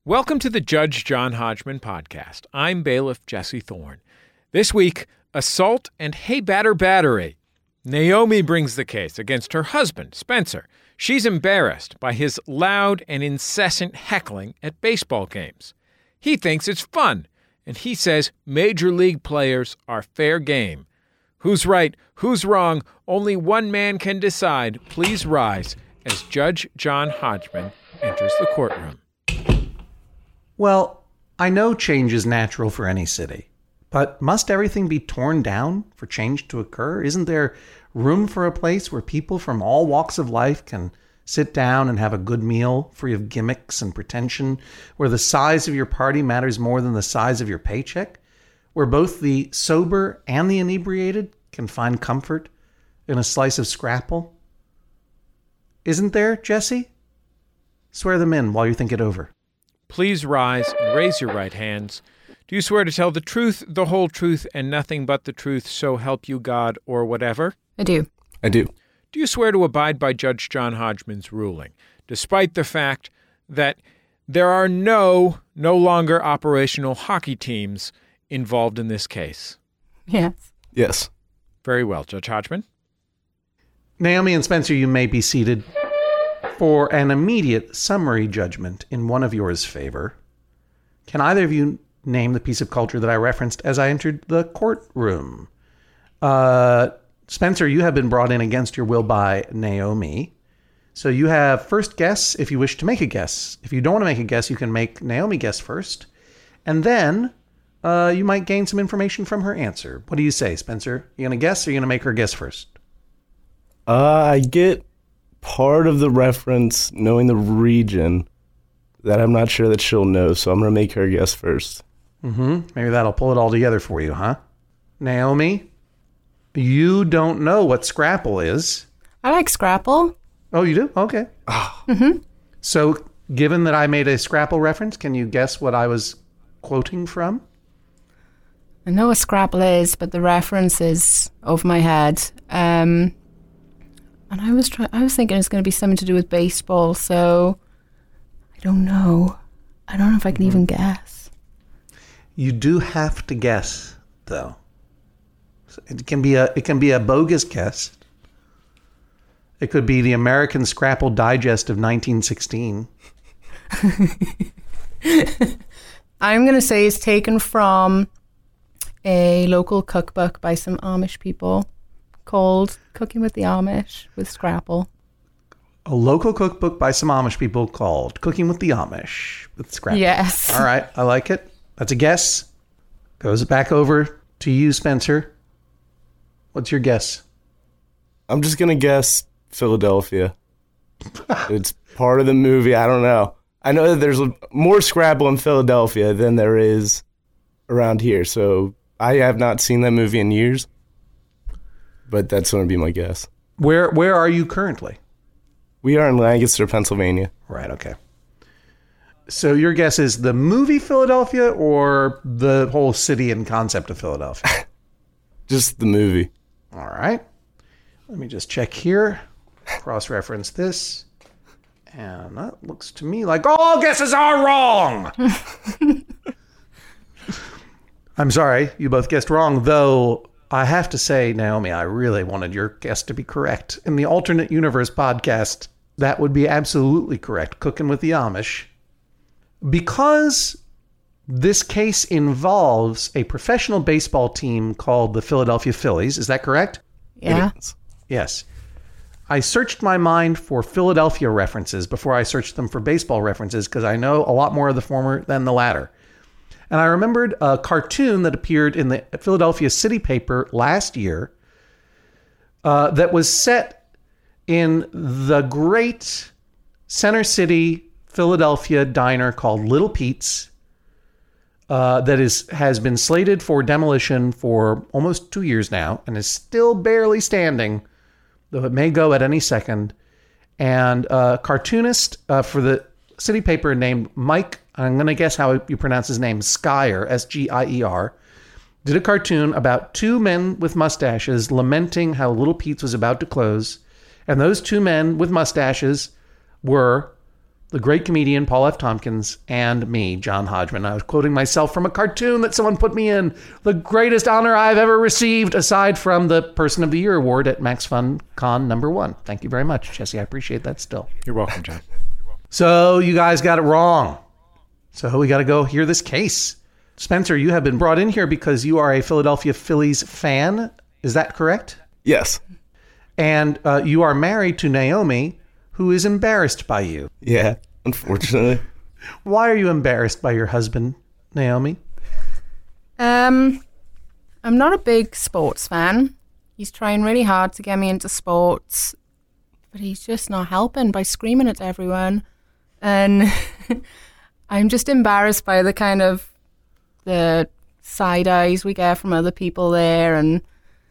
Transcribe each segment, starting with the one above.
Welcome to the Judge John Hodgman podcast. I'm bailiff Jesse Thorne. This week, assault and hay batter battery. Naomi brings the case against her husband, Spencer. She's embarrassed by his loud and incessant heckling at baseball games. He thinks it's fun, and he says major league players are fair game. Who's right? Who's wrong? Only one man can decide. Please rise as Judge John Hodgman enters the courtroom. Well, I know change is natural for any city, but must everything be torn down for change to occur? Isn't there room for a place where people from all walks of life can sit down and have a good meal free of gimmicks and pretension, where the size of your party matters more than the size of your paycheck, where both the sober and the inebriated can find comfort in a slice of scrapple? Isn't there, Jesse? Swear them in while you think it over. Please rise and raise your right hands. Do you swear to tell the truth, the whole truth, and nothing but the truth, so help you God, or whatever? I do. I do. Do you swear to abide by Judge John Hodgman's ruling, despite the fact that there are no longer operational hockey teams involved in this case? Yes. Yes. Very well, Judge Hodgman. Naomi and Spencer, you may be seated. For an immediate summary judgment in one of yours favor, can either of you name the piece of culture that I referenced as I entered the courtroom? Spencer, you have been brought in against your will by Naomi. So you have first guess if you wish to make a guess. If you don't want to make a guess, you can make Naomi guess first. And then you might gain some information from her answer. What do you say, Spencer? You going to guess or you going to make her guess first? I get part of the reference, knowing the region, that I'm not sure that she'll know, so I'm going to make her guess first. Maybe that'll pull it all together for you, huh? Naomi, you don't know what Scrapple is. I like Scrapple. Oh, you do? Okay. So, given that I made a Scrapple reference, can you guess what I was quoting from? I know what Scrapple is, but the reference is over my head. And I was thinking it's going to be something to do with baseball, so I don't know. I don't know if I can even guess. You do have to guess, though. It can be a bogus guess. It could be the American Scrapple Digest of 1916. I'm going to say it's taken from a local cookbook by some Amish people called Cooking with the Amish with Scrapple. A local cookbook by some Amish people called Cooking with the Amish with Scrapple. Yes. All right, I like it. That's a guess. Goes back over to you, Spencer. What's your guess? I'm just going to guess Philadelphia. It's part of the movie. I don't know. I know that there's more Scrapple in Philadelphia than there is around here, so I have not seen that movie in years. But that's going to be my guess. Where are you currently? We are in Lancaster, Pennsylvania. Right, okay. So your guess is the movie Philadelphia or the whole city and concept of Philadelphia? Just the movie. All right. Let me just check here. Cross-reference this. And that looks to me like all guesses are wrong. I'm sorry, you both guessed wrong, though I have to say, Naomi, I really wanted your guess to be correct. In the Alternate Universe podcast, that would be absolutely correct. Cooking with the Amish. Because this case involves a professional baseball team called the Philadelphia Phillies. Is that correct? Yeah. Yes. I searched my mind for Philadelphia references before I searched them for baseball references because I know a lot more of the former than the latter. And I remembered a cartoon that appeared in the Philadelphia City paper last year that was set in the great Center City, Philadelphia diner called Little Pete's that has been slated for demolition for almost 2 years now and is still barely standing, though it may go at any second. And a cartoonist for the city paper named Mike, I'm going to guess how you pronounce his name, Skyer, S-G-I-E-R, did a cartoon about two men with mustaches lamenting how Little Pete's was about to close. And those two men with mustaches were the great comedian Paul F. Tompkins, and me, John Hodgman. I was quoting myself from a cartoon that someone put me in. The greatest honor I've ever received, aside from the Person of the Year award at Max Fun Con #1. Thank you very much, Jesse. I appreciate that still. You're welcome, John. So you guys got it wrong. So we got to go hear this case. Spencer, you have been brought in here because you are a Philadelphia Phillies fan. Is that correct? Yes. And you are married to Naomi, who is embarrassed by you. Yeah, unfortunately. Why are you embarrassed by your husband, Naomi? I'm not a big sports fan. He's trying really hard to get me into sports, but he's just not helping by screaming at everyone. And I'm just embarrassed by the side eyes we get from other people there. And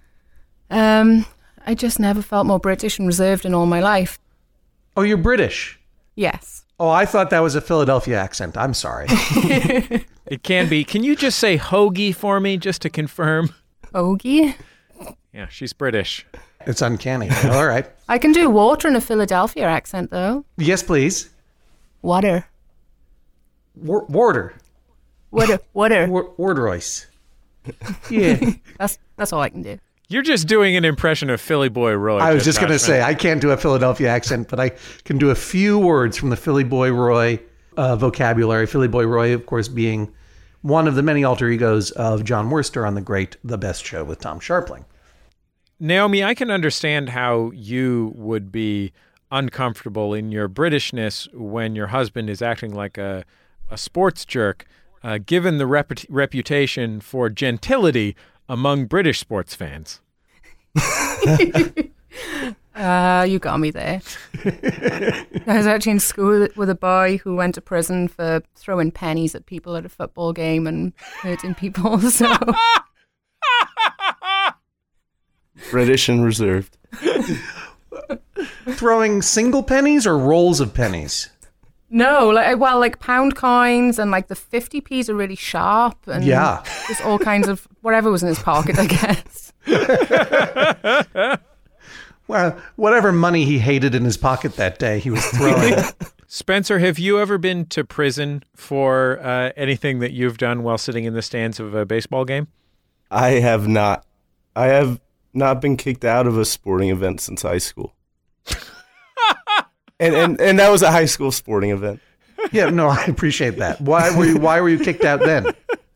I just never felt more British and reserved in all my life. Oh, you're British. Yes. Oh, I thought that was a Philadelphia accent. I'm sorry. It can be. Can you just say hoagie for me, just to confirm? Hoagie? Yeah, she's British. It's uncanny. All right. I can do water in a Philadelphia accent, though. Yes, please. Water. Water. Water. Royce. Yeah. That's all I can do. You're just doing an impression of Philly Boy Roy. I was just going to say, I can't do a Philadelphia accent, but I can do a few words from the Philly Boy Roy vocabulary. Philly Boy Roy, of course, being one of the many alter egos of John Worster on The Best Show with Tom Sharpling. Naomi, I can understand how you would be uncomfortable in your Britishness when your husband is acting like a sports jerk, given the reputation for gentility among British sports fans. You got me there. I was actually in school with a boy who went to prison for throwing pennies at people at a football game and hurting people. So British and reserved. Throwing single pennies or rolls of pennies? no, like pound coins and like the 50p's are really sharp and Yeah. just all kinds of whatever was in his pocket, I guess. Well, whatever money he hated in his pocket that day, he was throwing. Spencer, have you ever been to prison for anything that you've done while sitting in the stands of a baseball game? I have not. I have not been kicked out of a sporting event since high school. and that was a high school sporting event. Yeah, no, I appreciate that. Why were you kicked out then?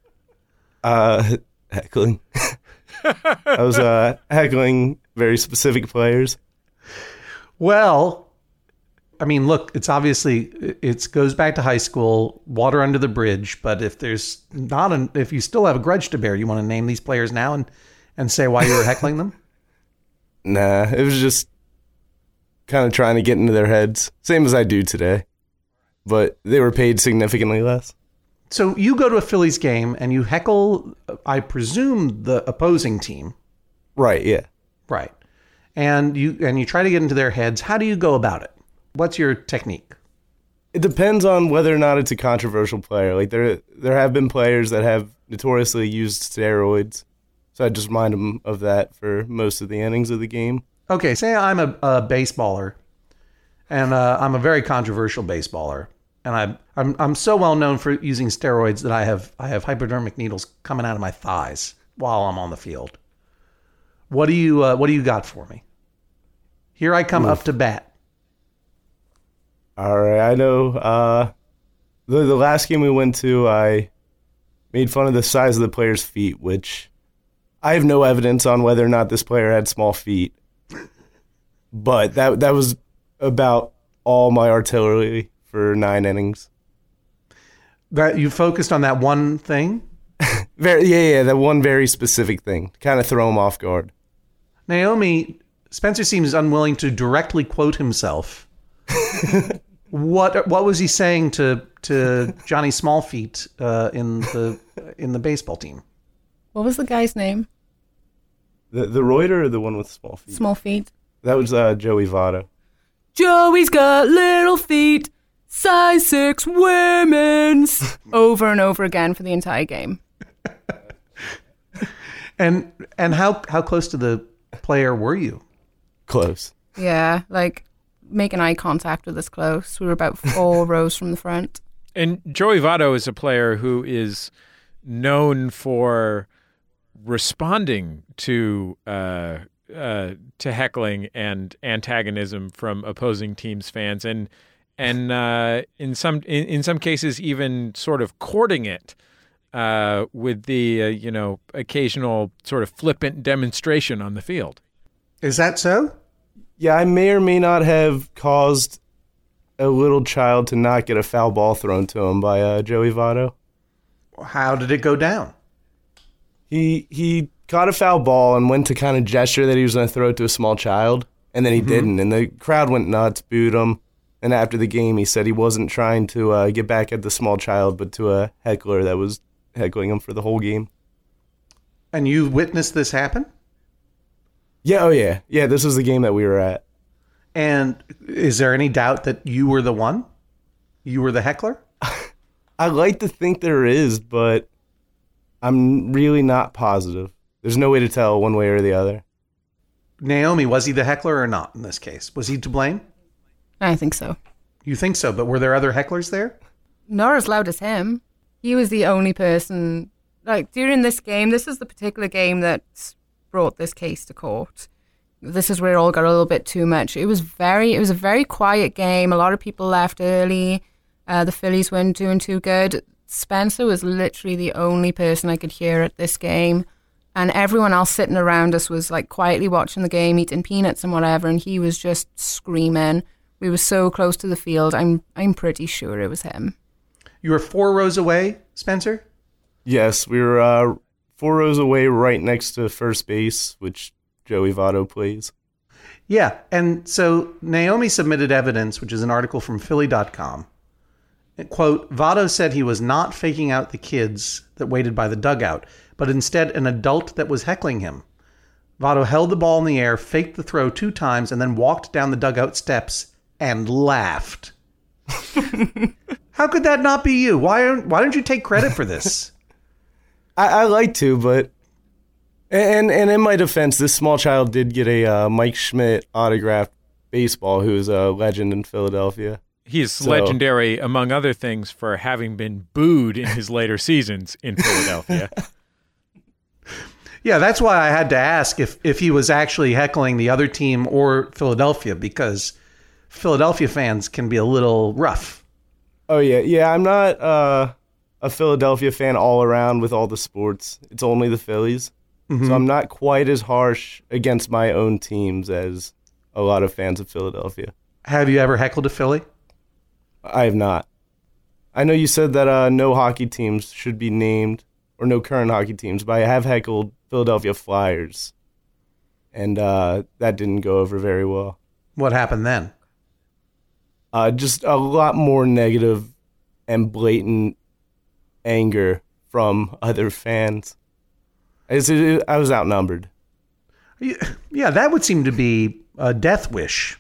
Heckling. I was heckling very specific players. Well, I mean, look, it's obviously, it goes back to high school, water under the bridge, but if if you still have a grudge to bear, you want to name these players now and say why you were heckling them? Nah, it was just kind of trying to get into their heads. Same as I do today. But they were paid significantly less. So you go to a Phillies game and you heckle, I presume, the opposing team. Right, yeah. Right. And you try to get into their heads. How do you go about it? What's your technique? It depends on whether or not it's a controversial player. Like there have been players that have notoriously used steroids. So I just remind them of that for most of the innings of the game. Okay, say I'm a baseballer, and I'm a very controversial baseballer, and I'm so well known for using steroids that I have hypodermic needles coming out of my thighs while I'm on the field. What do you got for me? Here I come up to bat. All right, I know. The last game we went to, I made fun of the size of the player's feet, which I have no evidence on whether or not this player had small feet. But that was about all my artillery for 9 innings. That you focused on that one thing? That one very specific thing. Kind of throw him off guard. Naomi, Spencer seems unwilling to directly quote himself. What was he saying to Johnny Smallfeet in the baseball team? What was the guy's name? The Reuter or the one with small feet? Small feet. That was Joey Votto. Joey's got little feet, size 6 women's. Over and over again for the entire game. And how close to the player were you? Close. Yeah, like making eye contact with us close. We were about 4 rows from the front. And Joey Votto is a player who is known for responding to heckling and antagonism from opposing teams' fans, and in some cases even sort of courting it with the occasional sort of flippant demonstration on the field. Is that so? Yeah, I may or may not have caused a little child to not get a foul ball thrown to him by Joey Votto. How did it go down? He caught a foul ball and went to kind of gesture that he was going to throw it to a small child, and then he didn't, and the crowd went nuts, booed him. And after the game, he said he wasn't trying to get back at the small child, but to a heckler that was heckling him for the whole game. And you witnessed this happen? Yeah, oh yeah. Yeah, this was the game that we were at. And is there any doubt that you were the one? You were the heckler? I like to think there is, but I'm really not positive. There's no way to tell one way or the other. Naomi, was he the heckler or not in this case? Was he to blame? I think so. You think so, but were there other hecklers there? Not as loud as him. He was the only person, like, during this game, this is the particular game that brought this case to court. This is where it all got a little bit too much. It was a very quiet game. A lot of people left early. The Phillies weren't doing too good. Spencer was literally the only person I could hear at this game. And everyone else sitting around us was like quietly watching the game, eating peanuts and whatever. And he was just screaming. We were so close to the field. I'm pretty sure it was him. You were 4 rows away, Spencer? Yes, we were 4 rows away right next to first base, which Joey Votto plays. Yeah, and so Naomi submitted evidence, which is an article from Philly.com. Quote, Votto said he was not faking out the kids that waited by the dugout, but instead an adult that was heckling him. Votto held the ball in the air, faked the throw 2 times, and then walked down the dugout steps and laughed. How could that not be you? Why don't you take credit for this? I like to, but and in my defense, this small child did get a Mike Schmidt autographed baseball, who's a legend in Philadelphia. He's legendary, among other things, for having been booed in his later seasons in Philadelphia. Yeah, that's why I had to ask if he was actually heckling the other team or Philadelphia, because Philadelphia fans can be a little rough. Oh, yeah. Yeah, I'm not a Philadelphia fan all around with all the sports. It's only the Phillies. Mm-hmm. So I'm not quite as harsh against my own teams as a lot of fans of Philadelphia. Have you ever heckled a Philly? I have not. I know you said that no hockey teams should be named, or no current hockey teams, but I have heckled Philadelphia Flyers, and that didn't go over very well. What happened then? Just a lot more negative and blatant anger from other fans. I was outnumbered. Yeah, that would seem to be a death wish.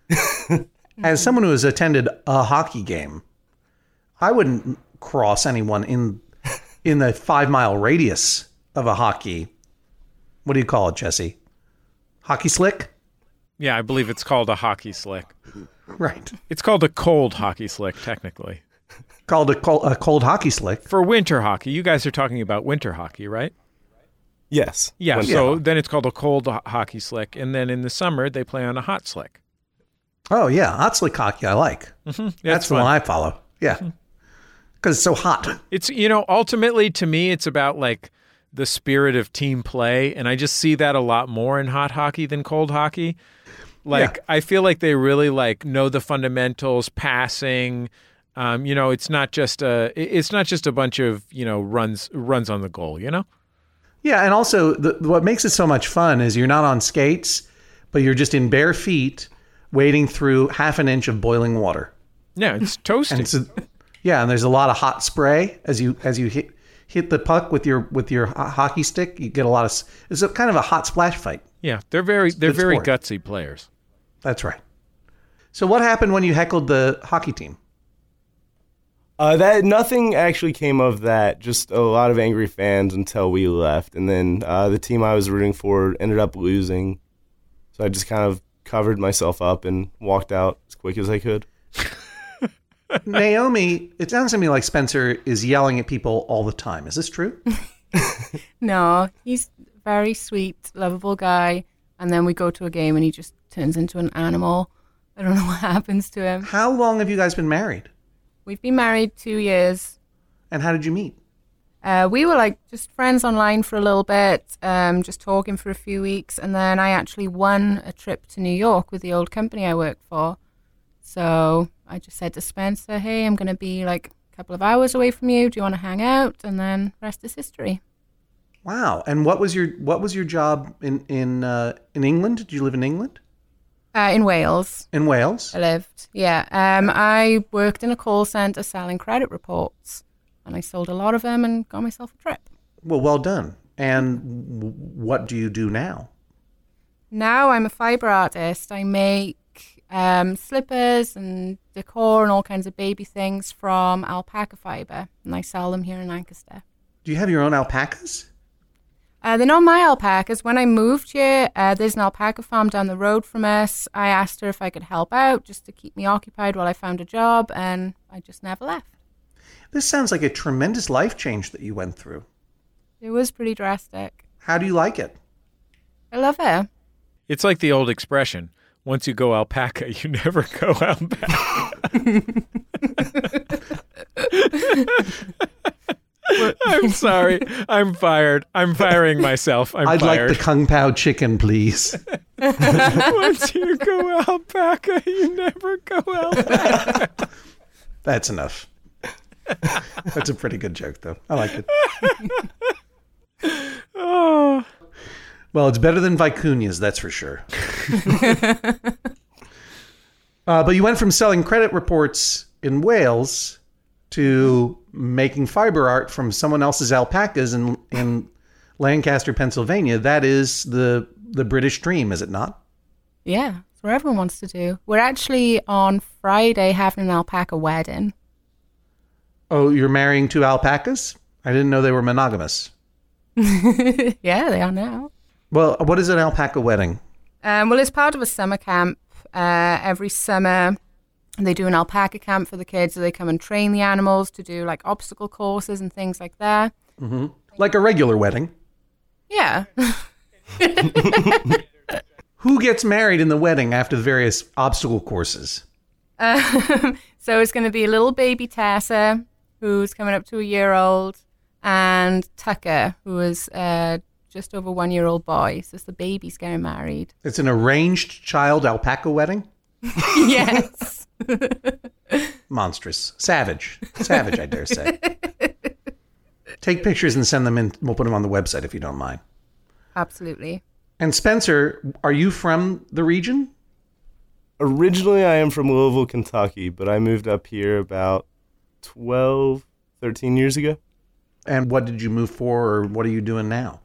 As someone who has attended a hockey game, I wouldn't cross anyone in the 5-mile radius of a hockey. What do you call it, Jesse? Hockey slick? Yeah, I believe it's called a hockey slick. Right. It's called a cold hockey slick, technically. Called a cold hockey slick. For winter hockey. You guys are talking about winter hockey, right? Yes. Yeah, so then it's called a cold hockey slick, and then in the summer they play on a hot slick. Oh, yeah. Hot slick hockey, I like. Mm-hmm. That's the one I follow. Yeah. Because it's so hot. It's, ultimately to me, it's about like the spirit of team play. And I just see that a lot more in hot hockey than cold hockey. Like, I feel like they really like know the fundamentals, passing. It's not just a bunch of, runs on the goal, Yeah. And also what makes it so much fun is you're not on skates, but you're just in bare feet wading through half an inch of boiling water. Yeah, it's toasty. And there's a lot of hot spray as you hit the puck with your hockey stick. You get a lot of. It's a kind of a hot splash fight. Yeah, they're very sport. gutsy players. That's right. So what happened when you heckled the hockey team? That nothing actually came of that. Just a lot of angry fans until we left, and then the team I was rooting for ended up losing. So I just kind of covered myself up and walked out as quick as I could. Naomi, it sounds to me like Spencer is yelling at people all the time. Is this true? No, he's a very sweet, lovable guy. And then we go to a game and he just turns into an animal. I don't know what happens to him. How long have you guys been married? We've been married 2 years. And how did you meet? We were like just friends online for a little bit, just talking for a few weeks. And then I actually won a trip to New York with the old company I worked for. So I just said to Spencer, hey, I'm going to be like a couple of hours away from you. Do you want to hang out? And then rest is history. Wow. And what was your job in England? Did you live in England? In Wales. In Wales? I lived, yeah. I worked in a call centre selling credit reports. And I sold a lot of them and got myself a trip. Well done. And what do you do now? Now I'm a fibre artist. I make slippers and decor and all kinds of baby things from alpaca fibre. And I sell them here in Lancaster. Do you have your own alpacas? They're not my alpacas. When I moved here, there's an alpaca farm down the road from us. I asked her if I could help out just to keep me occupied while I found a job. And I just never left. This sounds like a tremendous life change that you went through. It was pretty drastic. How do you like it? I love it. It's like the old expression, once you go alpaca, you never go alpaca. I'm sorry. I'm fired. I'm firing myself. I'd fired. like the Kung Pao chicken, please. Once you go alpaca, you never go alpaca. That's enough. That's a pretty good joke, though. I like it. Oh. Well, it's better than Vicunia's, that's for sure. But you went from selling credit reports in Wales to making fiber art from someone else's alpacas in Lancaster, Pennsylvania. That is the British dream, is it not? Yeah, it's what everyone wants to do. We're actually on Friday having an alpaca wedding. Oh, you're marrying 2 alpacas? I didn't know they were monogamous. Yeah, they are now. Well, what is an alpaca wedding? Well, it's part of a summer camp. Every summer, they do an alpaca camp for the kids. So they come and train the animals to do like obstacle courses and things like that. Mm-hmm. Like a regular wedding. Yeah. Who gets married in the wedding after the various obstacle courses? So it's going to be a little baby Tessa, who's coming up to a year old, and Tucker, who is just over 1 year old boy. So it's the babies getting married. It's an arranged child alpaca wedding? Yes. Monstrous. Savage, I dare say. Take pictures and send them in. We'll put them on the website if you don't mind. Absolutely. And Spencer, are you from the region? Originally, I am from Louisville, Kentucky, but I moved up here about 12, 13 years ago. And what did you move for, or what are you doing now?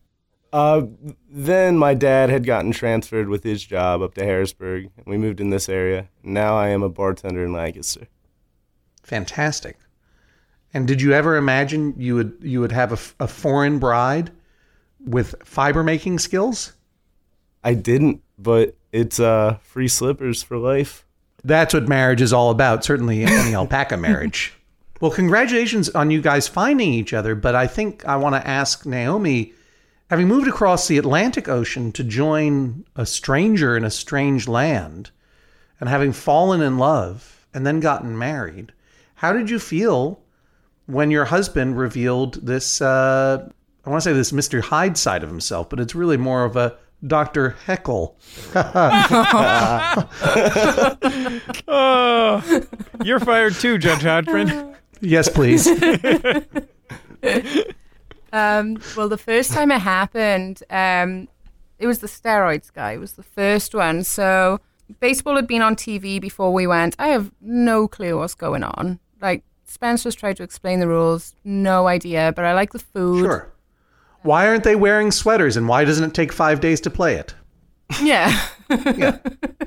Then my dad had gotten transferred with his job up to Harrisburg, and we moved in this area. Now I am a bartender in Lancaster. Fantastic. And did you ever imagine you would have a foreign bride with fiber making skills? I didn't, but it's free slippers for life. That's what marriage is all about, certainly any alpaca marriage. Well, congratulations on you guys finding each other, but I think I want to ask Naomi, having moved across the Atlantic Ocean to join a stranger in a strange land, and having fallen in love and then gotten married, how did you feel when your husband revealed this, I want to say this Mr. Hyde side of himself, but it's really more of a Dr. Heckle. Oh, you're fired too, Judge Hodgman. Yes, please. Well, the first time it happened, it was the steroids guy. It was the first one. So baseball had been on TV before we went. I have no clue what's going on. Like, Spencer's tried to explain the rules. No idea, but I like the food. Sure. Why aren't they wearing sweaters, and why doesn't it take 5 days to play it? Yeah. Yeah.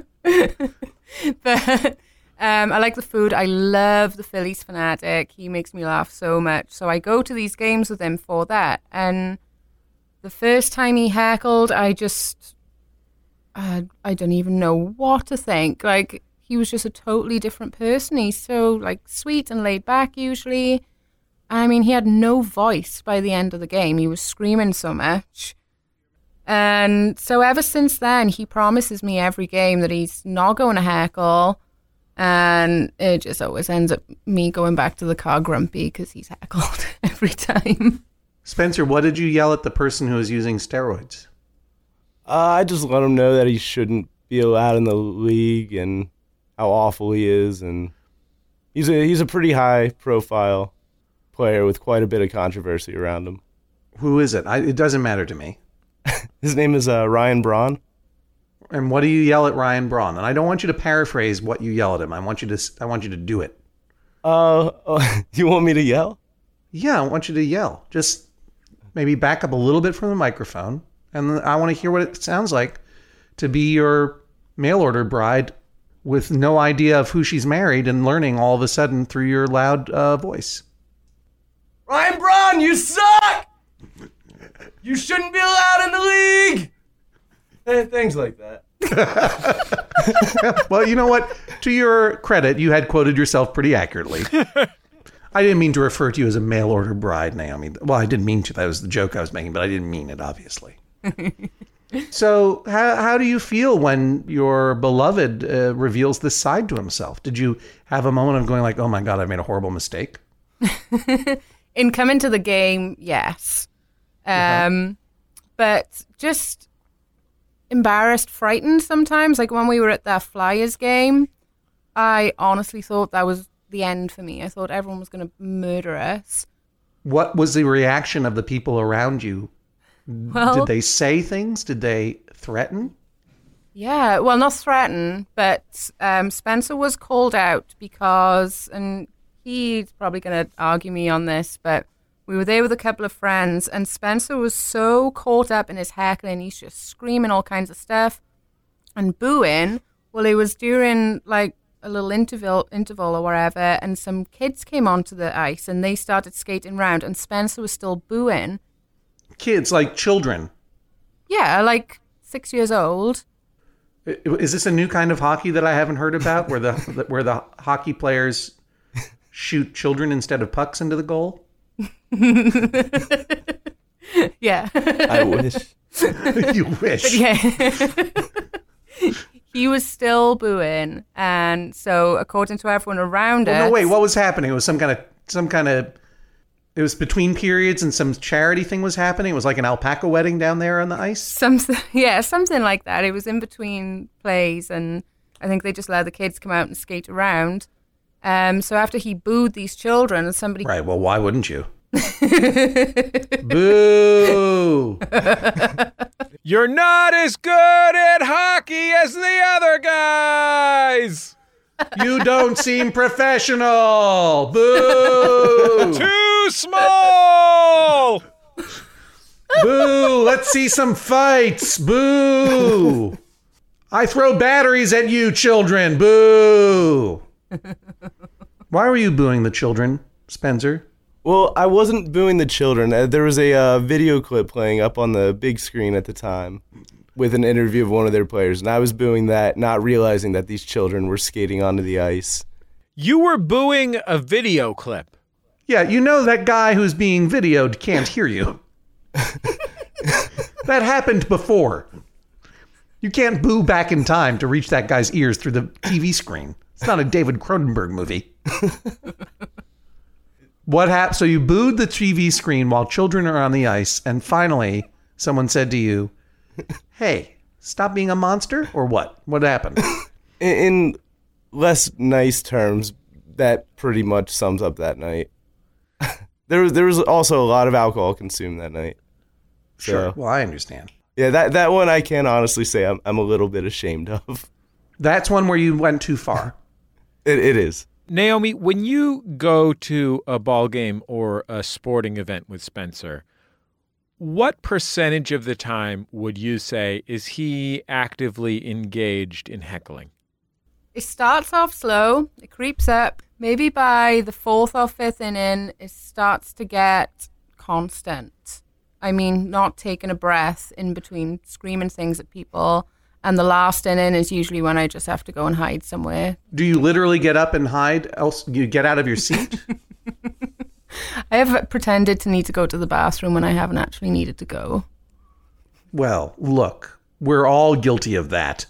But I like the food. I love the Phillies fanatic. He makes me laugh so much. So I go to these games with him for that. And the first time he heckled, I just I don't even know what to think. Like, he was just a totally different person. He's so, like, sweet and laid back usually. I mean, he had no voice by the end of the game. He was screaming so much. And so ever since then, he promises me every game that he's not going to heckle. And it just always ends up me going back to the car grumpy because he's heckled every time. Spencer, what did you yell at the person who was using steroids? I just let him know that he shouldn't be allowed in the league and how awful he is. And he's a pretty high-profile player with quite a bit of controversy around him. Who is it? It doesn't matter to me. His name is Ryan Braun. And what do you yell at Ryan Braun? And I don't want you to paraphrase what you yell at him. I want you to do it. You want me to yell? Yeah, I want you to yell. Just maybe back up a little bit from the microphone. And I want to hear what it sounds like to be your mail order bride with no idea of who she's married and learning all of a sudden through your loud voice. Ryan Braun, you suck! You shouldn't be allowed in the league! Things like that. Well, you know what? To your credit, you had quoted yourself pretty accurately. I didn't mean to refer to you as a mail order bride, Naomi. Well, I didn't mean to. That was the joke I was making, but I didn't mean it, obviously. So how do you feel when your beloved reveals this side to himself? Did you have a moment of going like, oh my God, I made a horrible mistake? In coming to the game, yes. But just embarrassed, frightened sometimes. Like when we were at that Flyers game, I honestly thought that was the end for me. I thought everyone was going to murder us. What was the reaction of the people around you? Well, did they say things? Did they threaten? Yeah, well, not threaten, but Spencer was called out because, and he's probably going to argue me on this, but we were there with a couple of friends, and Spencer was so caught up in his heckling, he's just screaming all kinds of stuff and booing. Well, it was during like a little interval or whatever, and some kids came onto the ice and they started skating around, and Spencer was still booing. Kids, like children? Yeah, like 6 years old. Is this a new kind of hockey that I haven't heard about, where the hockey players shoot children instead of pucks into the goal? Yeah. I wish. You wish. But yeah. He was still booing, and so according to everyone around us. No, wait. What was happening? It was some kind of. It was between periods, and some charity thing was happening. It was like an alpaca wedding down there on the ice. Something like that. It was in between plays, and I think they just let the kids come out and skate around. So after he booed these children, somebody. Right. Well, why wouldn't you? Boo! You're not as good at hockey as the other guys! You don't seem professional! Boo! Too small! Boo! Let's see some fights! Boo! I throw batteries at you, children! Boo! Why were you booing the children, Spencer? Well, I wasn't booing the children. There was a video clip playing up on the big screen at the time with an interview of one of their players, and I was booing that, not realizing that these children were skating onto the ice. You were booing a video clip. Yeah, you know that guy who's being videoed can't hear you. That happened before. You can't boo back in time to reach that guy's ears through the TV screen. It's not a David Cronenberg movie. What happened? So you booed the TV screen while children are on the ice, and finally someone said to you, hey, stop being a monster, or what? What happened? In less nice terms, that pretty much sums up that night. There was also a lot of alcohol consumed that night. Sure. Well, I understand. Yeah, that one I can honestly say I'm a little bit ashamed of. That's one where you went too far. It is. Naomi, when you go to a ball game or a sporting event with Spencer, what percentage of the time would you say is he actively engaged in heckling? It starts off slow, it creeps up. Maybe by the fourth or fifth inning, it starts to get constant. I mean, not taking a breath in between screaming things at people. And the last inning is usually when I just have to go and hide somewhere. Do you literally get up and hide? Else you get out of your seat? I have pretended to need to go to the bathroom when I haven't actually needed to go. Well, look, we're all guilty of that.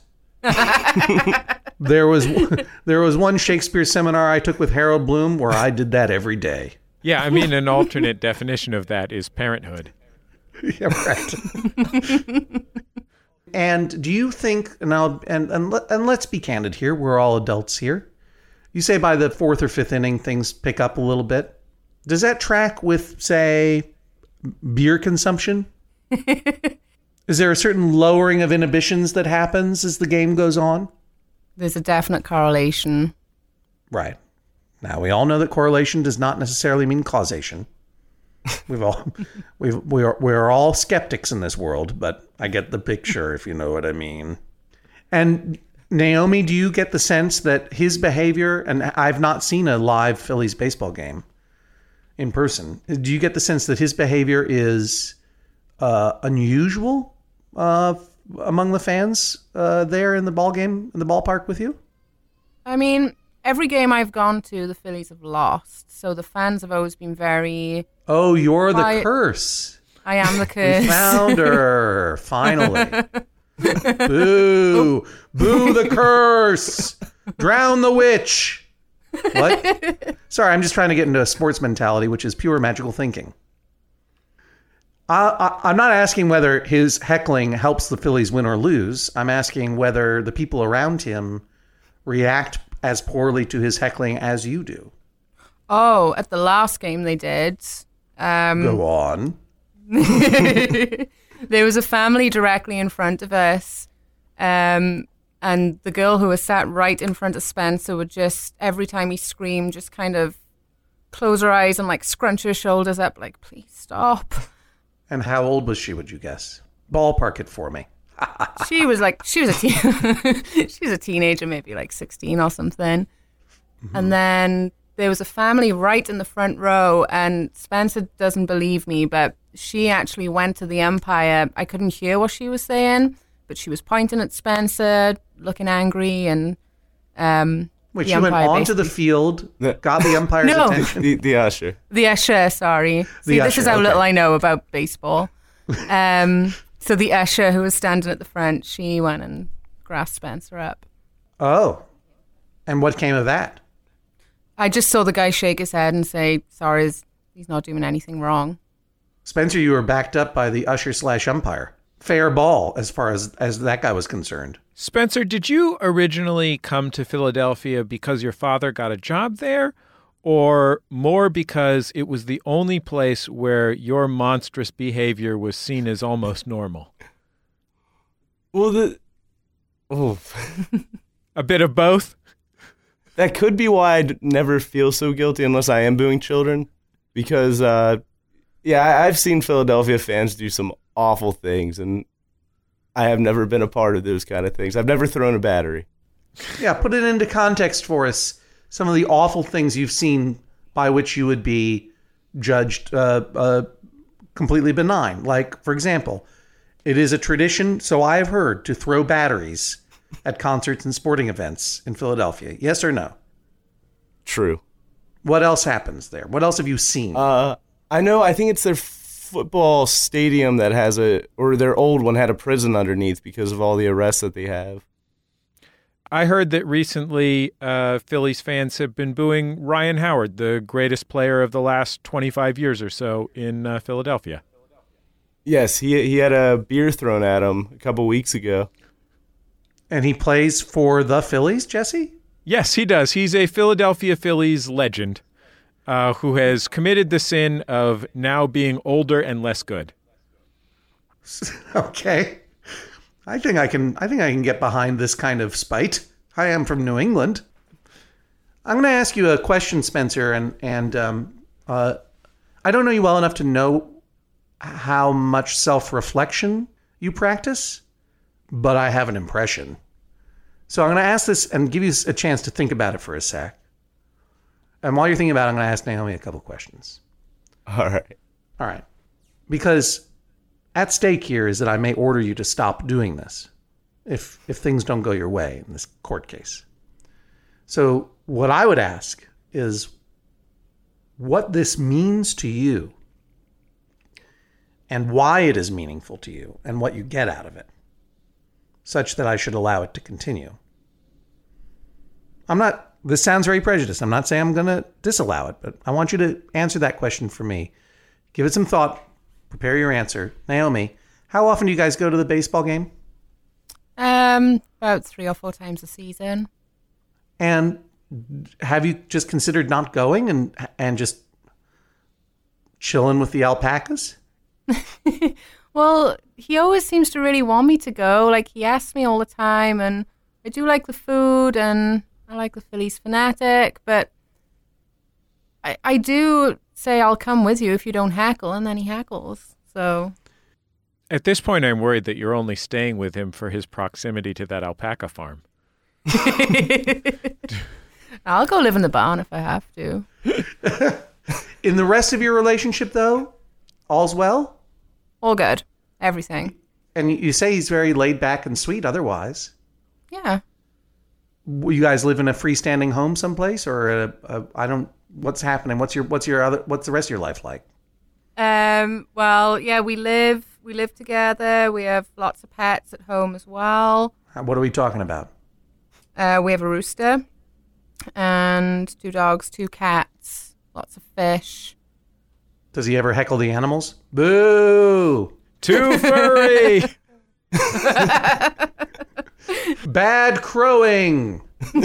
There was one Shakespeare seminar I took with Harold Bloom where I did that every day. Yeah, I mean, an alternate definition of that is parenthood. Yeah, right. And do you think now? And let's be candid here. We're all adults here. You say by the fourth or fifth inning things pick up a little bit. Does that track with, say, beer consumption? Is there a certain lowering of inhibitions that happens as the game goes on? There's a definite correlation. Right. Now we all know that correlation does not necessarily mean causation. We're all skeptics in this world, but I get the picture, if you know what I mean. And Naomi, do you get the sense that his behavior, and I've not seen a live Phillies baseball game in person, do you get the sense that his behavior is unusual among the fans there in the ballpark with you? I mean, every game I've gone to, the Phillies have lost. So the fans have always been very... Oh, you're the curse. I am the curse. We found her, finally. Boo. Boo the curse. Drown the witch. What? Sorry, I'm just trying to get into a sports mentality, which is pure magical thinking. I'm not asking whether his heckling helps the Phillies win or lose. I'm asking whether the people around him react as poorly to his heckling as you do. Oh, at the last game they did. Go on. There was a family directly in front of us. And the girl who was sat right in front of Spencer would just, every time he screamed, just kind of close her eyes and like scrunch her shoulders up like, please stop. And how old was she, would you guess? Ballpark it for me. She was a teenager, maybe like 16 or something. Mm-hmm. And then there was a family right in the front row, and Spencer doesn't believe me, but she actually went to the umpire. I couldn't hear what she was saying, but she was pointing at Spencer, looking angry, and wait, she went onto the field, got the umpire's attention? The usher. The usher, sorry. See, this is how little I know about baseball. So the usher who was standing at the front, she went and grasped Spencer up. Oh. And what came of that? I just saw the guy shake his head and say, sorry, he's not doing anything wrong. Spencer, you were backed up by the usher/umpire. Fair ball as far as that guy was concerned. Spencer, did you originally come to Philadelphia because your father got a job there, or more because it was the only place where your monstrous behavior was seen as almost normal? Well, a bit of both? That could be why I never feel so guilty unless I am booing children. Because, I've seen Philadelphia fans do some awful things, and I have never been a part of those kind of things. I've never thrown a battery. Yeah, put it into context for us. Some of the awful things you've seen by which you would be judged completely benign. Like, for example, it is a tradition, so I have heard, to throw batteries at concerts and sporting events in Philadelphia. Yes or no? True. What else happens there? What else have you seen? I think it's their football stadium that has or their old one had a prison underneath because of all the arrests that they have. I heard that recently Phillies fans have been booing Ryan Howard, the greatest player of the last 25 years or so in Philadelphia. Yes, he had a beer thrown at him a couple weeks ago. And he plays for the Phillies, Jesse? Yes, he does. He's a Philadelphia Phillies legend who has committed the sin of now being older and less good. Okay. I think I can get behind this kind of spite. I am from New England. I'm going to ask you a question, Spencer, and I don't know you well enough to know how much self-reflection you practice, but I have an impression. So I'm going to ask this and give you a chance to think about it for a sec. And while you're thinking about it, I'm going to ask Naomi a couple questions. All right. Because at stake here is that I may order you to stop doing this. if things don't go your way in this court case. So what I would ask is what this means to you and why it is meaningful to you and what you get out of it, such that I should allow it to continue. This sounds very prejudiced. I'm not saying I'm going to disallow it, but I want you to answer that question for me. Give it some thought. Prepare your answer. Naomi, how often do you guys go to the baseball game? About 3 or 4 times a season. And have you just considered not going and just chilling with the alpacas? Well, he always seems to really want me to go. Like, he asks me all the time, and I do like the food, and I like the Phillies Fanatic, but I do say I'll come with you if you don't heckle, and then he heckles. So At this point, I'm worried that you're only staying with him for his proximity to that alpaca farm. I'll go live in the barn if I have to. In the rest of your relationship, though, all's well? All good. Everything. And you say he's very laid back and sweet otherwise. Yeah. You guys live in a freestanding home someplace, or what's happening? What's the rest of your life like? Well, yeah, we live together. We have lots of pets at home as well. What are we talking about? We have a rooster and 2 dogs, 2 cats, lots of fish. Does he ever heckle the animals? Boo! Too furry! Bad crowing!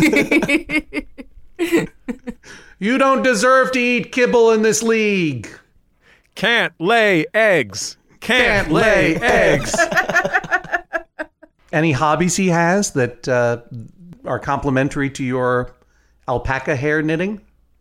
You don't deserve to eat kibble in this league. Can't lay eggs. Can't lay eggs. Any hobbies he has that are complementary to your alpaca hair knitting?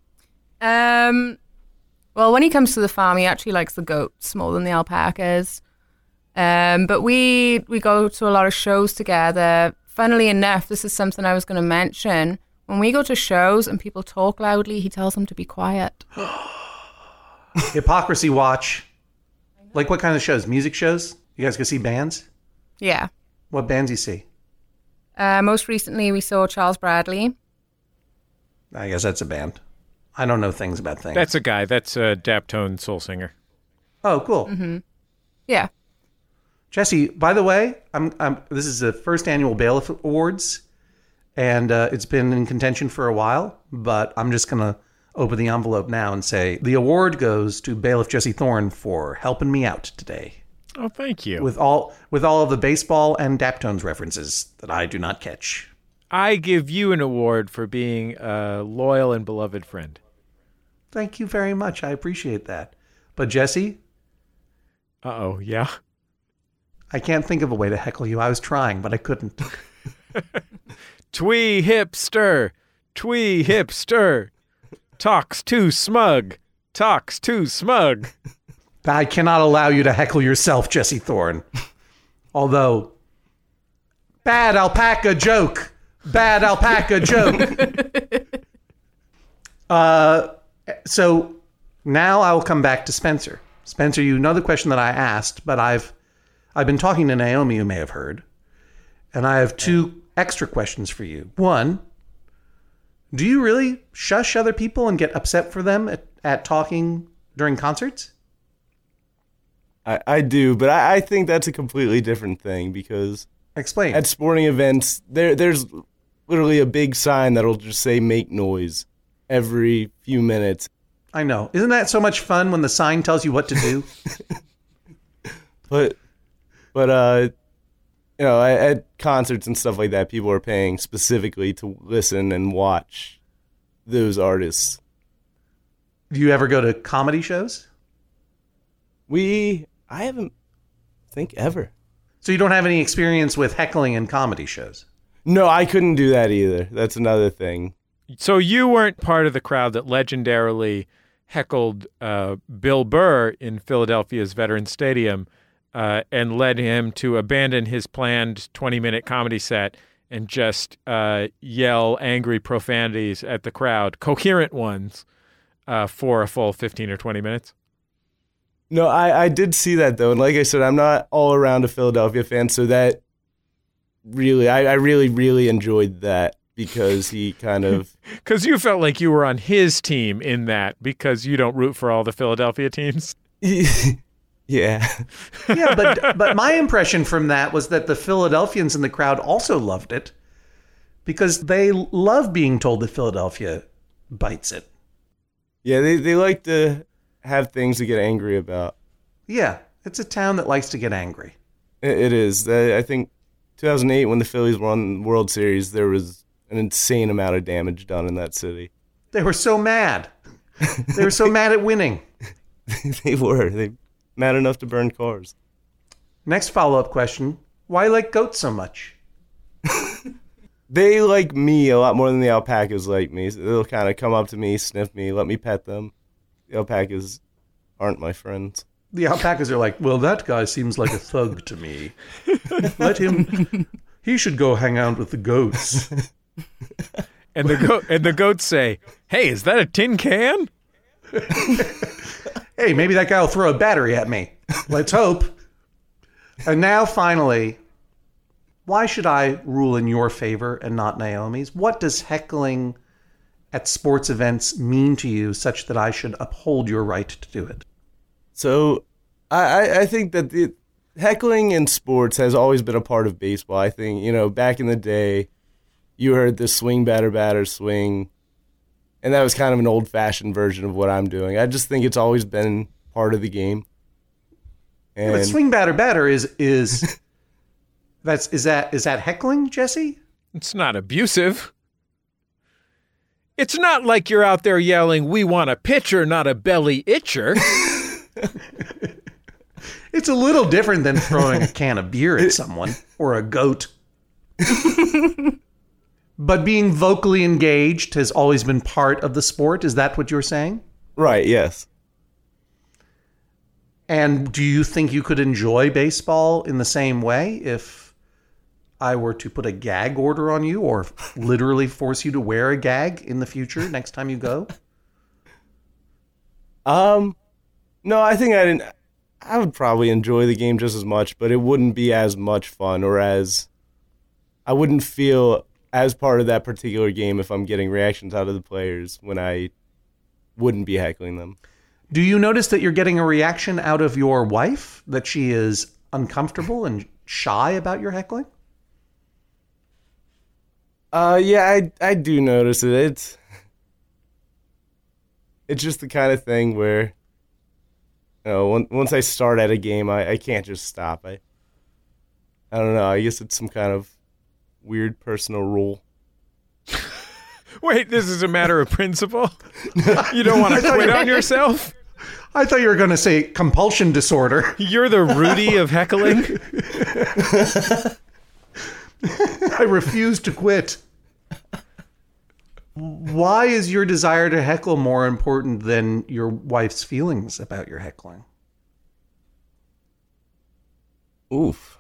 Well, when he comes to the farm, he actually likes the goats more than the alpacas. But we go to a lot of shows together. Funnily enough, this is something I was going to mention. When we go to shows and people talk loudly, he tells them to be quiet. Hypocrisy watch. Like what kind of shows? Music shows? You guys go see bands? Yeah. What bands you see? Most recently, we saw Charles Bradley. I guess that's a band. I don't know things about things. That's a guy. That's a Daptone soul singer. Oh, cool. Mm-hmm. Yeah. Jesse, by the way, this is the first annual Bailiff Awards, and it's been in contention for a while, but I'm just going to open the envelope now and say the award goes to Bailiff Jesse Thorne for helping me out today. Oh, thank you. With all of the baseball and Daptones references that I do not catch. I give you an award for being a loyal and beloved friend. Thank you very much. I appreciate that. But Jesse? Uh-oh, yeah? I can't think of a way to heckle you. I was trying, but I couldn't. Twee hipster. Twee hipster. Talks too smug. Talks too smug. I cannot allow you to heckle yourself, Jesse Thorne. Although, bad alpaca joke. Bad alpaca joke. So now I will come back to Spencer. Spencer, you know the question that I asked, but I've been talking to Naomi, you may have heard, and I have 2 extra questions for you. 1, do you really shush other people and get upset for them at talking during concerts? I do, but I think that's a completely different thing because Explain. at sporting events, there's literally a big sign that'll just say make noise every few minutes. I know. Isn't that so much fun when the sign tells you what to do? But you know, at concerts and stuff like that, people are paying specifically to listen and watch those artists. Do you ever go to comedy shows? I haven't think ever. So you don't have any experience with heckling in comedy shows? No, I couldn't do that either. That's another thing. So you weren't part of the crowd that legendarily heckled Bill Burr in Philadelphia's Veterans Stadium and led him to abandon his planned 20-minute comedy set and just yell angry profanities at the crowd, coherent ones, for a full 15 or 20 minutes? No, I did see that, though. And like I said, I'm not all around a Philadelphia fan, so that really, I really, really enjoyed that because he kind of... Because you felt like you were on his team in that because you don't root for all the Philadelphia teams. Yeah. Yeah, but my impression from that was that the Philadelphians in the crowd also loved it because they love being told that Philadelphia bites it. Yeah, they like to have things to get angry about. Yeah, it's a town that likes to get angry. It is. I think 2008, when the Phillies won the World Series, there was an insane amount of damage done in that city. They were so mad. They were so mad at winning. They were mad enough to burn cars. Next follow-up question. Why like goats so much? They like me a lot more than the alpacas like me. So they'll kind of come up to me, sniff me, let me pet them. The alpacas aren't my friends. The alpacas are like, well, that guy seems like a thug to me. He should go hang out with the goats. And the goats say, hey, is that a tin can? Hey, maybe that guy will throw a battery at me. Let's hope. And now, finally, why should I rule in your favor and not Naomi's? What does heckling at sports events mean to you such that I should uphold your right to do it? So I think that the heckling in sports has always been a part of baseball. I think, back in the day, you heard the swing, batter, swing, and that was kind of an old-fashioned version of what I'm doing. I just think it's always been part of the game. And But swing, batter is that heckling, Jesse? It's not abusive. It's not like you're out there yelling, we want a pitcher, not a belly itcher. It's a little different than throwing a can of beer at someone or a goat. But being vocally engaged has always been part of the sport. Is that what you're saying? Right, yes. And do you think you could enjoy baseball in the same way if I were to put a gag order on you or literally force you to wear a gag in the future next time you go? No, I think I would probably enjoy the game just as much, but it wouldn't be as much fun I wouldn't feel as part of that particular game if I'm getting reactions out of the players when I wouldn't be heckling them. Do you notice that you're getting a reaction out of your wife, that she is uncomfortable and shy about your heckling? Yeah, I do notice it. It's just the kind of thing where, once I start at a game, I can't just stop. I don't know. I guess it's some kind of weird personal rule. Wait, this is a matter of principle? You don't want to quit on yourself? I thought you were going to say compulsion disorder. You're the Rudy of heckling? I refuse to quit. Why is your desire to heckle more important than your wife's feelings about your heckling? Oof.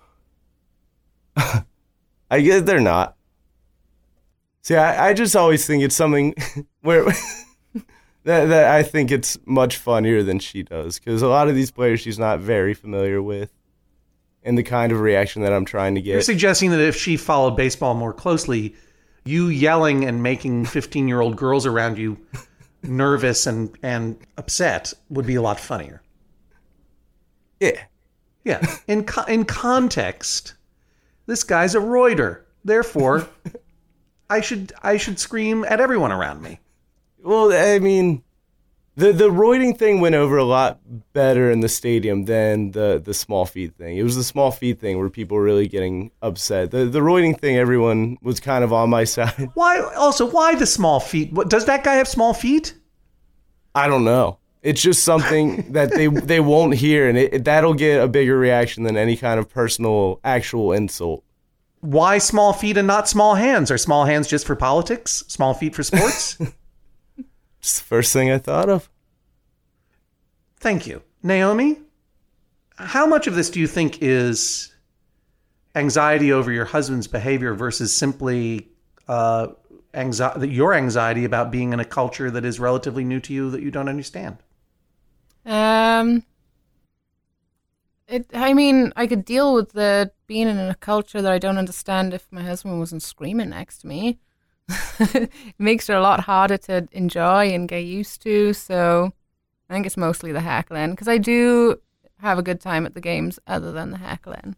I guess they're not. See, I just always think it's something where that I think it's much funnier than she does, because a lot of these players she's not very familiar with, and the kind of reaction that I'm trying to get. You're suggesting that if she followed baseball more closely, you yelling and making 15-year-old girls around you nervous and upset would be a lot funnier. Yeah. Yeah. In context, this guy's a Reuter. Therefore, I should scream at everyone around me. Well, I mean, the roiding thing went over a lot better in the stadium than the small feet thing. It was the small feet thing where people were really getting upset. The roiding thing, everyone was kind of on my side. Why the small feet? Does that guy have small feet? I don't know. It's just something that they won't hear, and that'll get a bigger reaction than any kind of personal, actual insult. Why small feet and not small hands? Are small hands just for politics? Small feet for sports? It's the first thing I thought of. Thank you. Naomi, how much of this do you think is anxiety over your husband's behavior versus simply your anxiety about being in a culture that is relatively new to you that you don't understand? I could deal with the being in a culture that I don't understand if my husband wasn't screaming next to me. It makes it a lot harder to enjoy and get used to. So I think it's mostly the heckling, because I do have a good time at the games other than the heckling.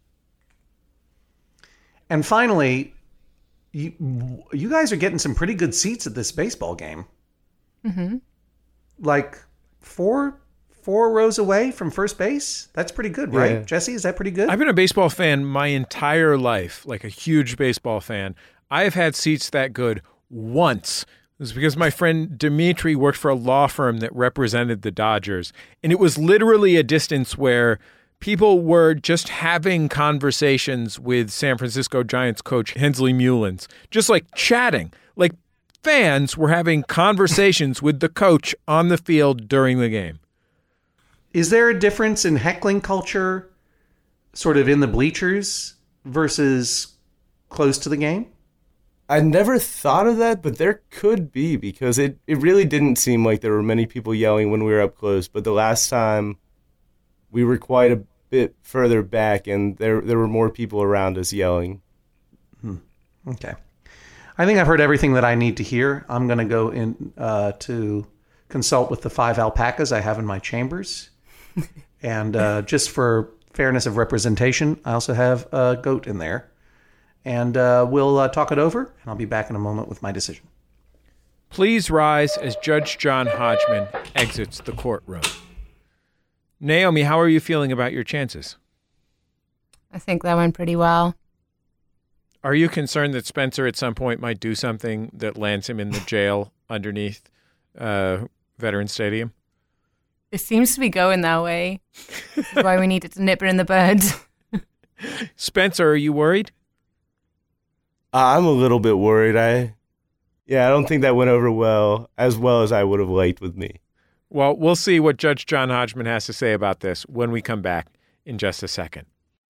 And finally, you guys are getting some pretty good seats at this baseball game. Mm-hmm. Like four rows away from first base. That's pretty good, right? Yeah. Jesse, is that pretty good? I've been a baseball fan my entire life, like a huge baseball fan. I have had seats that good once. It was because my friend Dimitri worked for a law firm that represented the Dodgers. And it was literally a distance where people were just having conversations with San Francisco Giants coach Hensley Mullins, just like chatting. Like fans were having conversations with the coach on the field during the game. Is there a difference in heckling culture sort of in the bleachers versus close to the game? I never thought of that, but there could be, because it really didn't seem like there were many people yelling when we were up close. But the last time we were quite a bit further back, and there were more people around us yelling. Okay. I think I've heard everything that I need to hear. I'm going to go in to consult with the 5 alpacas I have in my chambers. And just for fairness of representation, I also have a goat in there. And we'll talk it over, and I'll be back in a moment with my decision. Please rise as Judge John Hodgman exits the courtroom. Naomi, how are you feeling about your chances? I think that went pretty well. Are you concerned that Spencer at some point might do something that lands him in the jail underneath Veterans Stadium? It seems to be going that way. This is why we needed to nip her in the bud. Spencer, are you worried? I'm a little bit worried. I don't think that went over well as I would have liked with me. Well, we'll see what Judge John Hodgman has to say about this when we come back in just a second.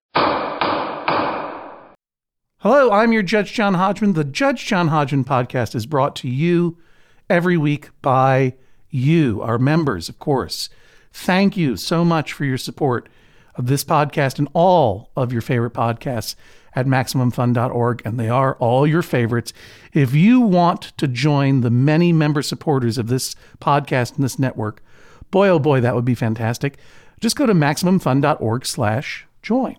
Hello, I'm your Judge John Hodgman. The Judge John Hodgman podcast is brought to you every week by you, our members, of course. Thank you so much for your support of this podcast and all of your favorite podcasts at MaximumFun.org, and they are all your favorites. If you want to join the many member supporters of this podcast and this network, boy, oh boy, that would be fantastic. Just go to MaximumFun.org/join.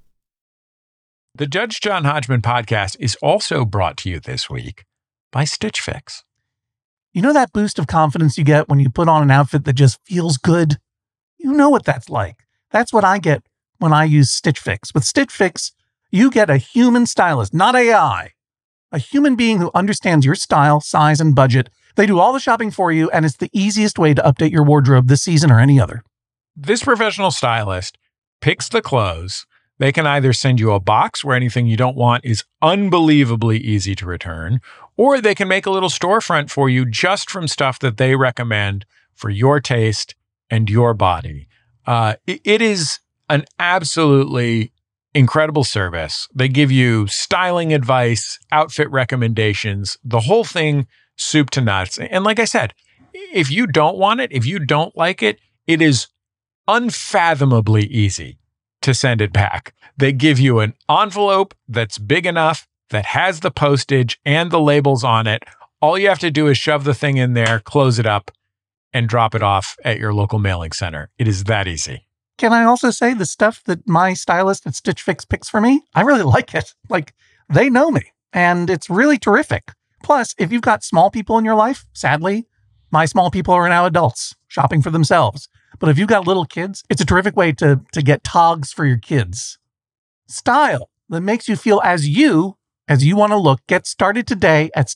The Judge John Hodgman podcast is also brought to you this week by Stitch Fix. You know that boost of confidence you get when you put on an outfit that just feels good? You know what that's like. That's what I get when I use Stitch Fix. With Stitch Fix, you get a human stylist, not AI. A human being who understands your style, size, and budget. They do all the shopping for you, and it's the easiest way to update your wardrobe this season or any other. This professional stylist picks the clothes. They can either send you a box where anything you don't want is unbelievably easy to return, or they can make a little storefront for you just from stuff that they recommend for your taste and your body. It is an absolutely incredible service. They give you styling advice, outfit recommendations, the whole thing, soup to nuts. And like I said, if you don't want it, if you don't like it, it is unfathomably easy to send it back. They give you an envelope that's big enough, that has the postage and the labels on it. All you have to do is shove the thing in there, close it up, and drop it off at your local mailing center. It is that easy. Can I also say the stuff that my stylist at Stitch Fix picks for me? I really like it. Like, they know me, and it's really terrific. Plus, if you've got small people in your life, sadly, my small people are now adults shopping for themselves. But if you've got little kids, it's a terrific way to get togs for your kids. Style that makes you feel as you want to look. Get started today at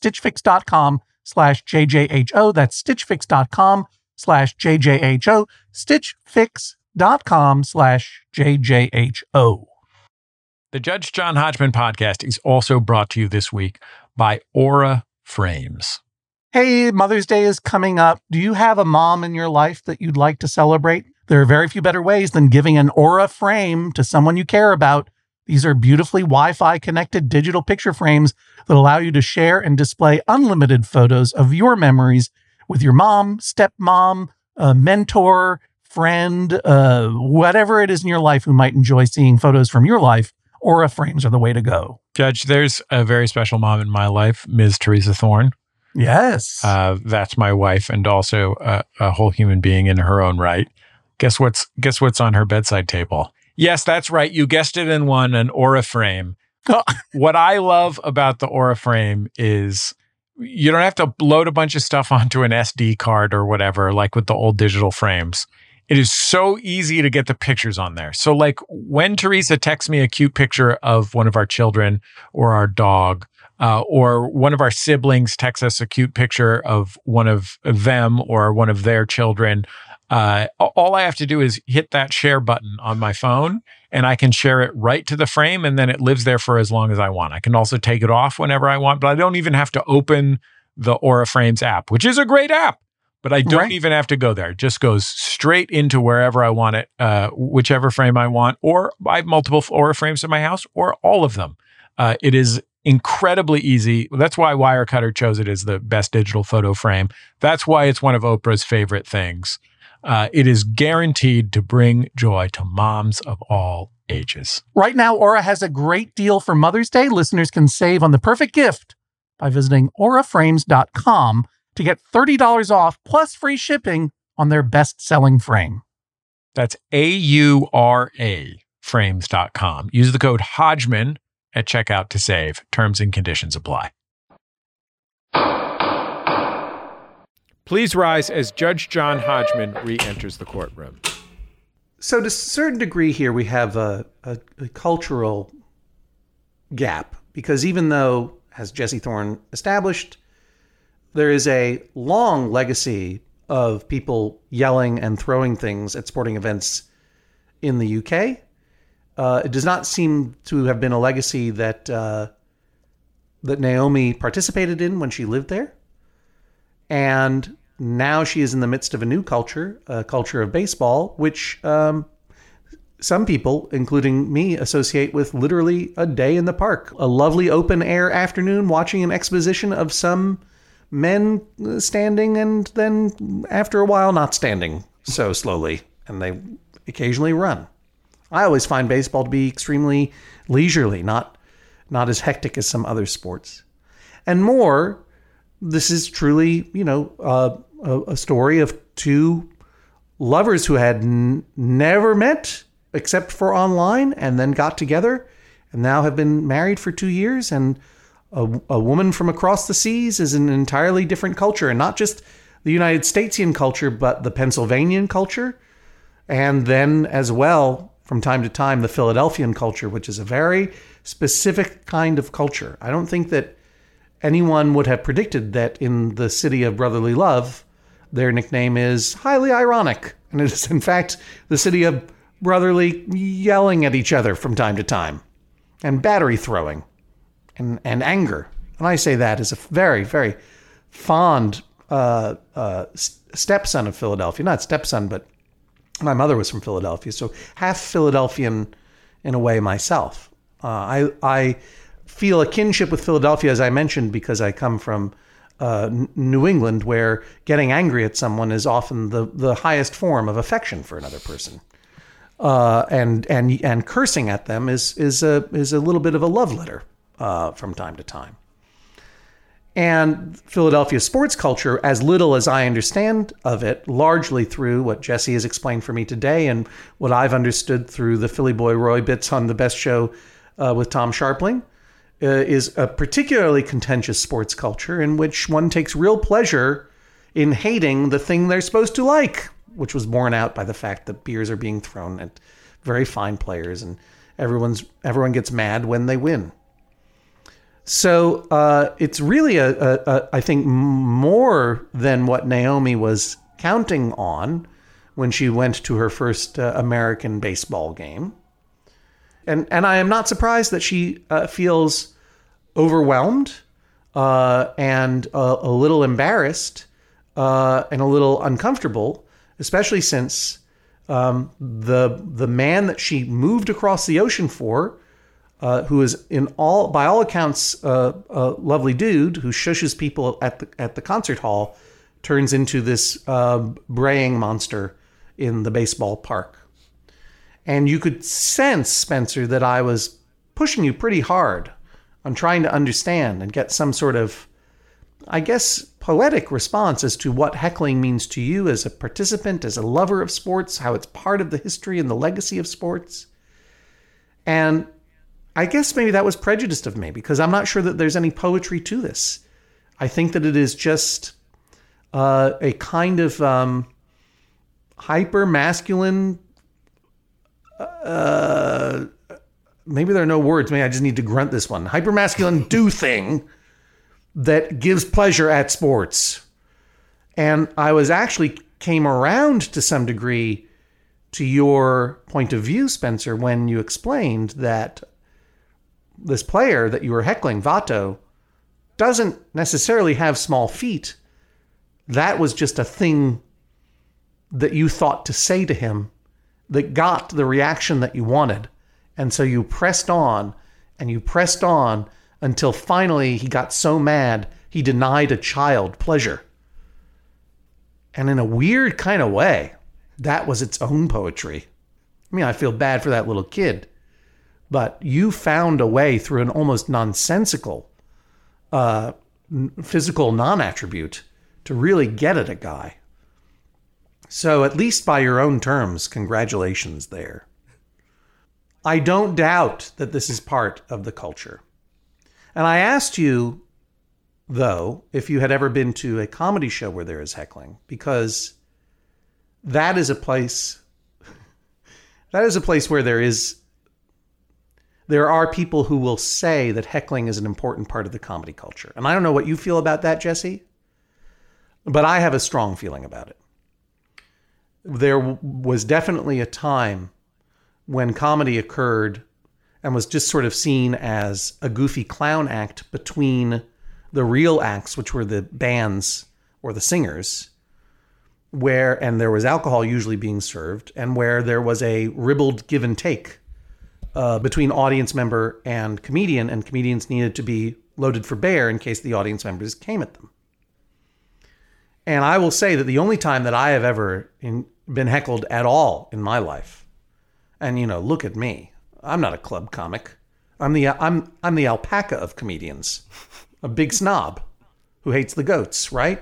stitchfix.com/JJHO. That's stitchfix.com/JJHO. stitchfix.com/JJHO. The Judge John Hodgman podcast is also brought to you this week by Aura Frames. Hey, Mother's Day is coming up. Do you have a mom in your life that you'd like to celebrate? There are very few better ways than giving an Aura frame to someone you care about. These are beautifully Wi-Fi connected digital picture frames that allow you to share and display unlimited photos of your memories with your mom, stepmom, mentor, friend, whatever it is in your life who might enjoy seeing photos from your life, Aura frames are the way to go. Judge, there's a very special mom in my life, Ms. Teresa Thorne. Yes. That's my wife and also a whole human being in her own right. Guess what's on her bedside table? Yes, that's right. You guessed it in one, an Aura frame. What I love about the Aura frame is you don't have to load a bunch of stuff onto an SD card or whatever, like with the old digital frames. It is so easy to get the pictures on there. So like when Teresa texts me a cute picture of one of our children or our dog, or one of our siblings texts us a cute picture of one of them or one of their children, all I have to do is hit that share button on my phone and I can share it right to the frame and then it lives there for as long as I want. I can also take it off whenever I want, but I don't even have to open the Aura Frames app, which is a great app, but I don't even have to go there. It just goes straight into wherever I want it, whichever frame I want, or I have multiple Aura Frames in my house or all of them. It is incredibly easy. That's why Wirecutter chose it as the best digital photo frame. That's why it's one of Oprah's favorite things. It is guaranteed to bring joy to moms of all ages. Right now, Aura has a great deal for Mother's Day. Listeners can save on the perfect gift by visiting auraframes.com to get $30 off plus free shipping on their best-selling frame. That's AURA frames.com. Use the code Hodgman at checkout to save. Terms and conditions apply. Please rise as Judge John Hodgman re-enters the courtroom. So to a certain degree here, we have a cultural gap, because even though, as Jesse Thorne established, there is a long legacy of people yelling and throwing things at sporting events in the UK, it does not seem to have been a legacy that that Naomi participated in when she lived there. And now she is in the midst of a new culture, a culture of baseball, which some people, including me, associate with literally a day in the park. A lovely open air afternoon watching an exposition of some men standing and then after a while not standing so slowly, and they occasionally run. I always find baseball to be extremely leisurely, not as hectic as some other sports. And more, this is truly, a story of two lovers who had never met except for online and then got together and now have been married for 2 years. And a woman from across the seas is an entirely different culture, and not just the United Statesian culture, but the Pennsylvanian culture. And then as well, from time to time, the Philadelphian culture, which is a very specific kind of culture. I don't think that anyone would have predicted that in the city of brotherly love, their nickname is highly ironic. And it is, in fact, the city of brotherly yelling at each other from time to time, and battery throwing, and anger. And I say that as a very, very fond stepson of Philadelphia. Not stepson, but my mother was from Philadelphia, so half Philadelphian in a way myself. I feel a kinship with Philadelphia, as I mentioned, because I come from New England, where getting angry at someone is often the highest form of affection for another person, and cursing at them is a little bit of a love letter from time to time. And Philadelphia sports culture, as little as I understand of it, largely through what Jesse has explained for me today and what I've understood through the Philly Boy Roy bits on The Best Show with Tom Sharpling, is a particularly contentious sports culture in which one takes real pleasure in hating the thing they're supposed to like, which was borne out by the fact that beers are being thrown at very fine players and everyone gets mad when they win. So it's really, I think, more than what Naomi was counting on when she went to her first American baseball game. And I am not surprised that she feels overwhelmed and a little embarrassed and a little uncomfortable, especially since the man that she moved across the ocean for, who is by all accounts a lovely dude who shushes people at the concert hall, turns into this braying monster in the baseball park. And you could sense, Spencer, that I was pushing you pretty hard on trying to understand and get some sort of, I guess, poetic response as to what heckling means to you as a participant, as a lover of sports, how it's part of the history and the legacy of sports. And I guess maybe that was prejudiced of me, because I'm not sure that there's any poetry to this. I think that it is just a kind of hyper-masculine, maybe there are no words, maybe I just need to grunt this one, hyper-masculine do thing that gives pleasure at sports. And I was actually came around to some degree to your point of view, Spencer, when you explained that this player that you were heckling, Vato, doesn't necessarily have small feet. That was just a thing that you thought to say to him that got the reaction that you wanted. And so you pressed on and you pressed on until finally he got so mad he denied a child pleasure. And in a weird kind of way, that was its own poetry. I mean, I feel bad for that little kid, but you found a way through an almost nonsensical physical non-attribute to really get at a guy. So at least by your own terms, congratulations there. I don't doubt that this is part of the culture. And I asked you, though, if you had ever been to a comedy show where there is heckling, because that is a place where there are people who will say that heckling is an important part of the comedy culture. And I don't know what you feel about that, Jesse, but I have a strong feeling about it. There was definitely a time when comedy occurred and was just sort of seen as a goofy clown act between the real acts, which were the bands or the singers, and there was alcohol usually being served, and where there was a ribald give and take between audience member and comedians needed to be loaded for bear in case the audience members came at them. And I will say that the only time that I have ever been heckled at all in my life, and look at me, I'm not a club comic. I'm the alpaca of comedians, a big snob who hates the goats, right?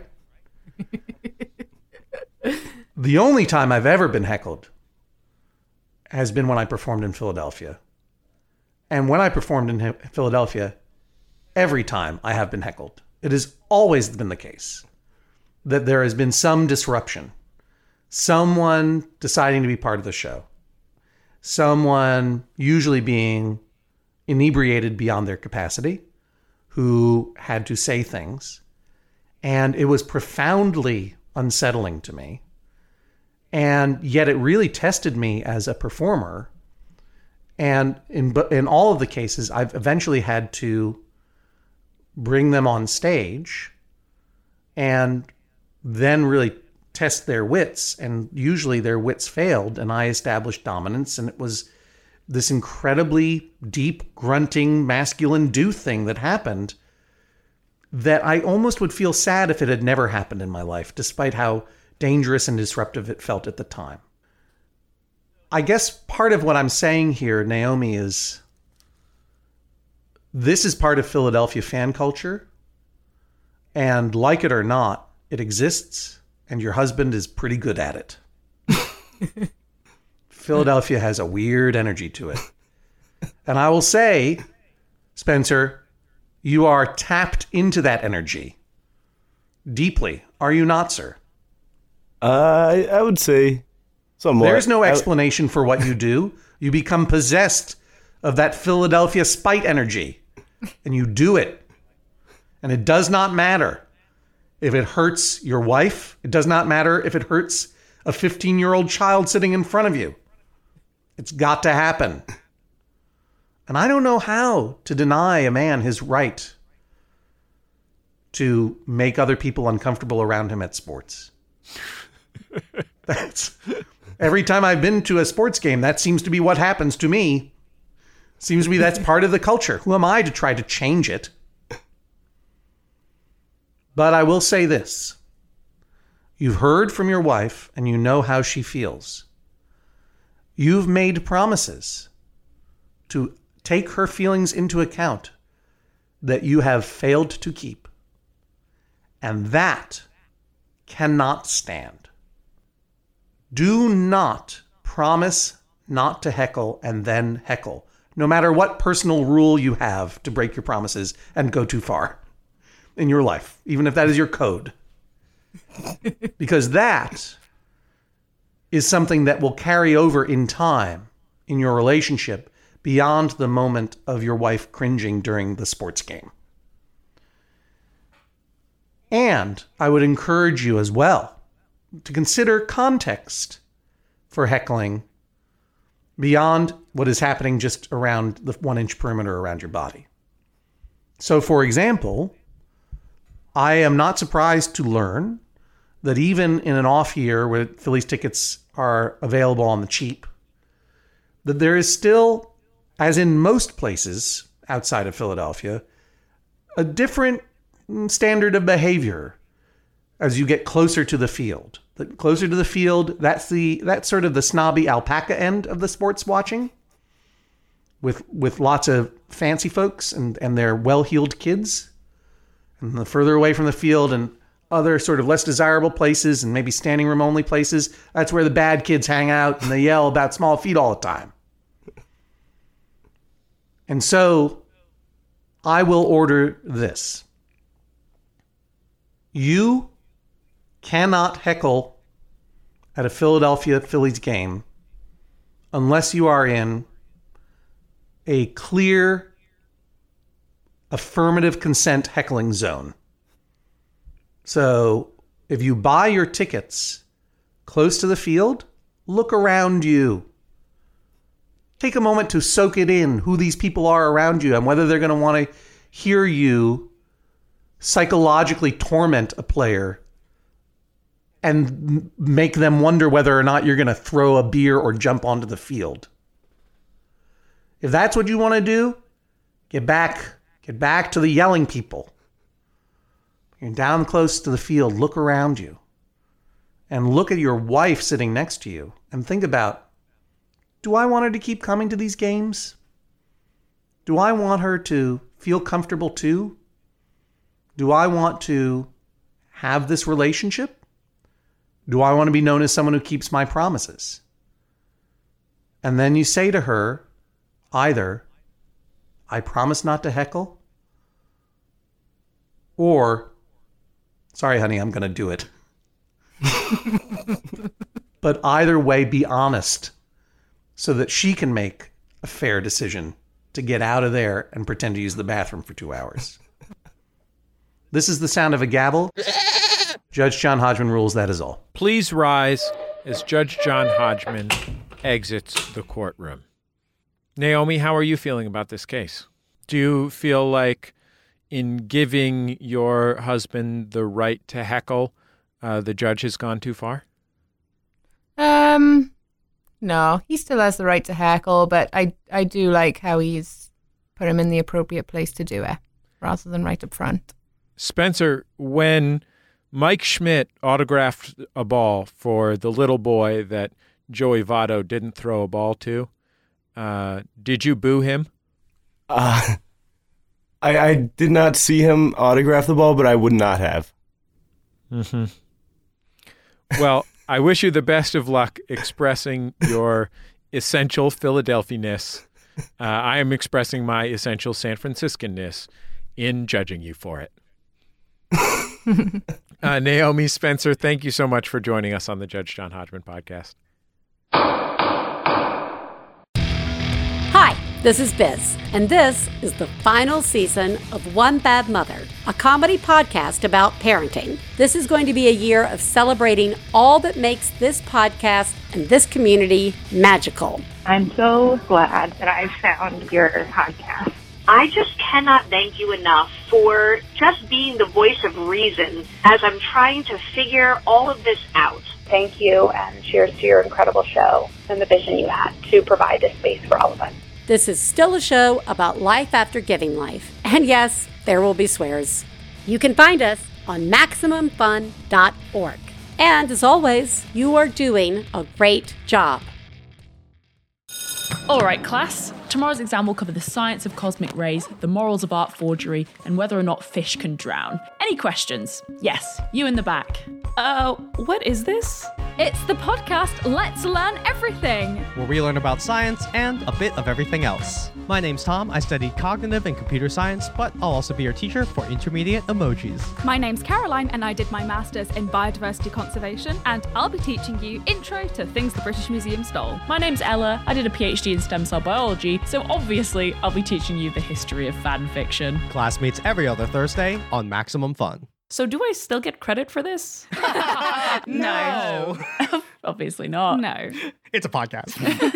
The only time I've ever been heckled has been when I performed in Philadelphia. And when I performed in Philadelphia, every time I have been heckled. It has always been the case that there has been some disruption, someone deciding to be part of the show, someone usually being inebriated beyond their capacity, who had to say things. And it was profoundly unsettling to me. And yet it really tested me as a performer. And in all of the cases, I've eventually had to bring them on stage and then really test their wits. And usually their wits failed, and I established dominance. And it was this incredibly deep, grunting, masculine do thing that happened that I almost would feel sad if it had never happened in my life, despite how dangerous and disruptive it felt at the time. I guess part of what I'm saying here, Naomi, is this is part of Philadelphia fan culture. And like it or not, it exists, and your husband is pretty good at it. Philadelphia has a weird energy to it. And I will say, Spencer, you are tapped into that energy deeply. Are you not, sir? I would say somewhat. There's no explanation for what you do. You become possessed of that Philadelphia spite energy, and you do it. And it does not matter if it hurts your wife. It does not matter if it hurts a 15-year-old child sitting in front of you. It's got to happen. And I don't know how to deny a man his right to make other people uncomfortable around him at sports. That's every time I've been to a sports game, that seems to be what happens to me. Seems to be that's part of the culture. Who am I to try to change it? But I will say this. You've heard from your wife and you know how she feels. You've made promises to take her feelings into account that you have failed to keep. And that cannot stand. Do not promise not to heckle and then heckle, no matter what personal rule you have to break your promises and go too far in your life, even if that is your code. Because that is something that will carry over in time in your relationship beyond the moment of your wife cringing during the sports game. And I would encourage you as well to consider context for heckling beyond what is happening just around the 1-inch perimeter around your body. So, for example, I am not surprised to learn that even in an off year where Phillies tickets are available on the cheap, that there is still, as in most places outside of Philadelphia, a different standard of behavior as you get closer to the field. The closer to the field, that's sort of the snobby alpaca end of the sports watching, with lots of fancy folks and their well-heeled kids. And the further away from the field and other sort of less desirable places and maybe standing room only places, that's where the bad kids hang out and they yell about small feet all the time. And so I will order this. You cannot heckle at a Philadelphia Phillies game unless you are in a clear affirmative consent heckling zone. So if you buy your tickets close to the field, look around you. Take a moment to soak it in, who these people are around you and whether they're going to want to hear you psychologically torment a player and make them wonder whether or not you're going to throw a beer or jump onto the field. If that's what you want to do, get back to the yelling people. You're down close to the field, look around you and look at your wife sitting next to you and think about, do I want her to keep coming to these games? Do I want her to feel comfortable too? Do I want to have this relationship? Do I want to be known as someone who keeps my promises? And then you say to her, either, I promise not to heckle, or, sorry, honey, I'm going to do it. But either way, be honest so that she can make a fair decision to get out of there and pretend to use the bathroom for 2 hours. This is the sound of a gavel. Judge John Hodgman rules, that is all. Please rise as Judge John Hodgman exits the courtroom. Naomi, how are you feeling about this case? Do you feel like in giving your husband the right to heckle, the judge has gone too far? No, he still has the right to heckle, but I do like how he's put him in the appropriate place to do it, rather than right up front. Spencer, when Mike Schmidt autographed a ball for the little boy that Joey Votto didn't throw a ball to, did you boo him? I did not see him autograph the ball, but I would not have. Mm-hmm. Well, I wish you the best of luck expressing your essential Philadelphia-ness. I am expressing my essential San Franciscan-ness in judging you for it. Naomi, Spencer, thank you so much for joining us on the Judge John Hodgman podcast. Hi, this is Biz, and this is the final season of One Bad Mother, a comedy podcast about parenting. This is going to be a year of celebrating all that makes this podcast and this community magical. I'm so glad that I found your podcast. I just cannot thank you enough for just being the voice of reason as I'm trying to figure all of this out. Thank you, and cheers to your incredible show and the vision you had to provide this space for all of us. This is still a show about life after giving life. And yes, there will be swears. You can find us on MaximumFun.org. And as always, you are doing a great job. All right, class. Tomorrow's exam will cover the science of cosmic rays, the morals of art forgery, and whether or not fish can drown. Any questions? Yes, you in the back. What is this? It's the podcast Let's Learn Everything, where we learn about science and a bit of everything else. My name's Tom. I study cognitive and computer science, but I'll also be your teacher for intermediate emojis. My name's Caroline, and I did my master's in biodiversity conservation, and I'll be teaching you intro to things the British Museum stole. My name's Ella. I did a PhD in stem cell biology, so obviously I'll be teaching you the history of fan fiction. Class meets every other Thursday on Maximum Fun. So do I still get credit for this? No. Obviously not. No. It's a podcast.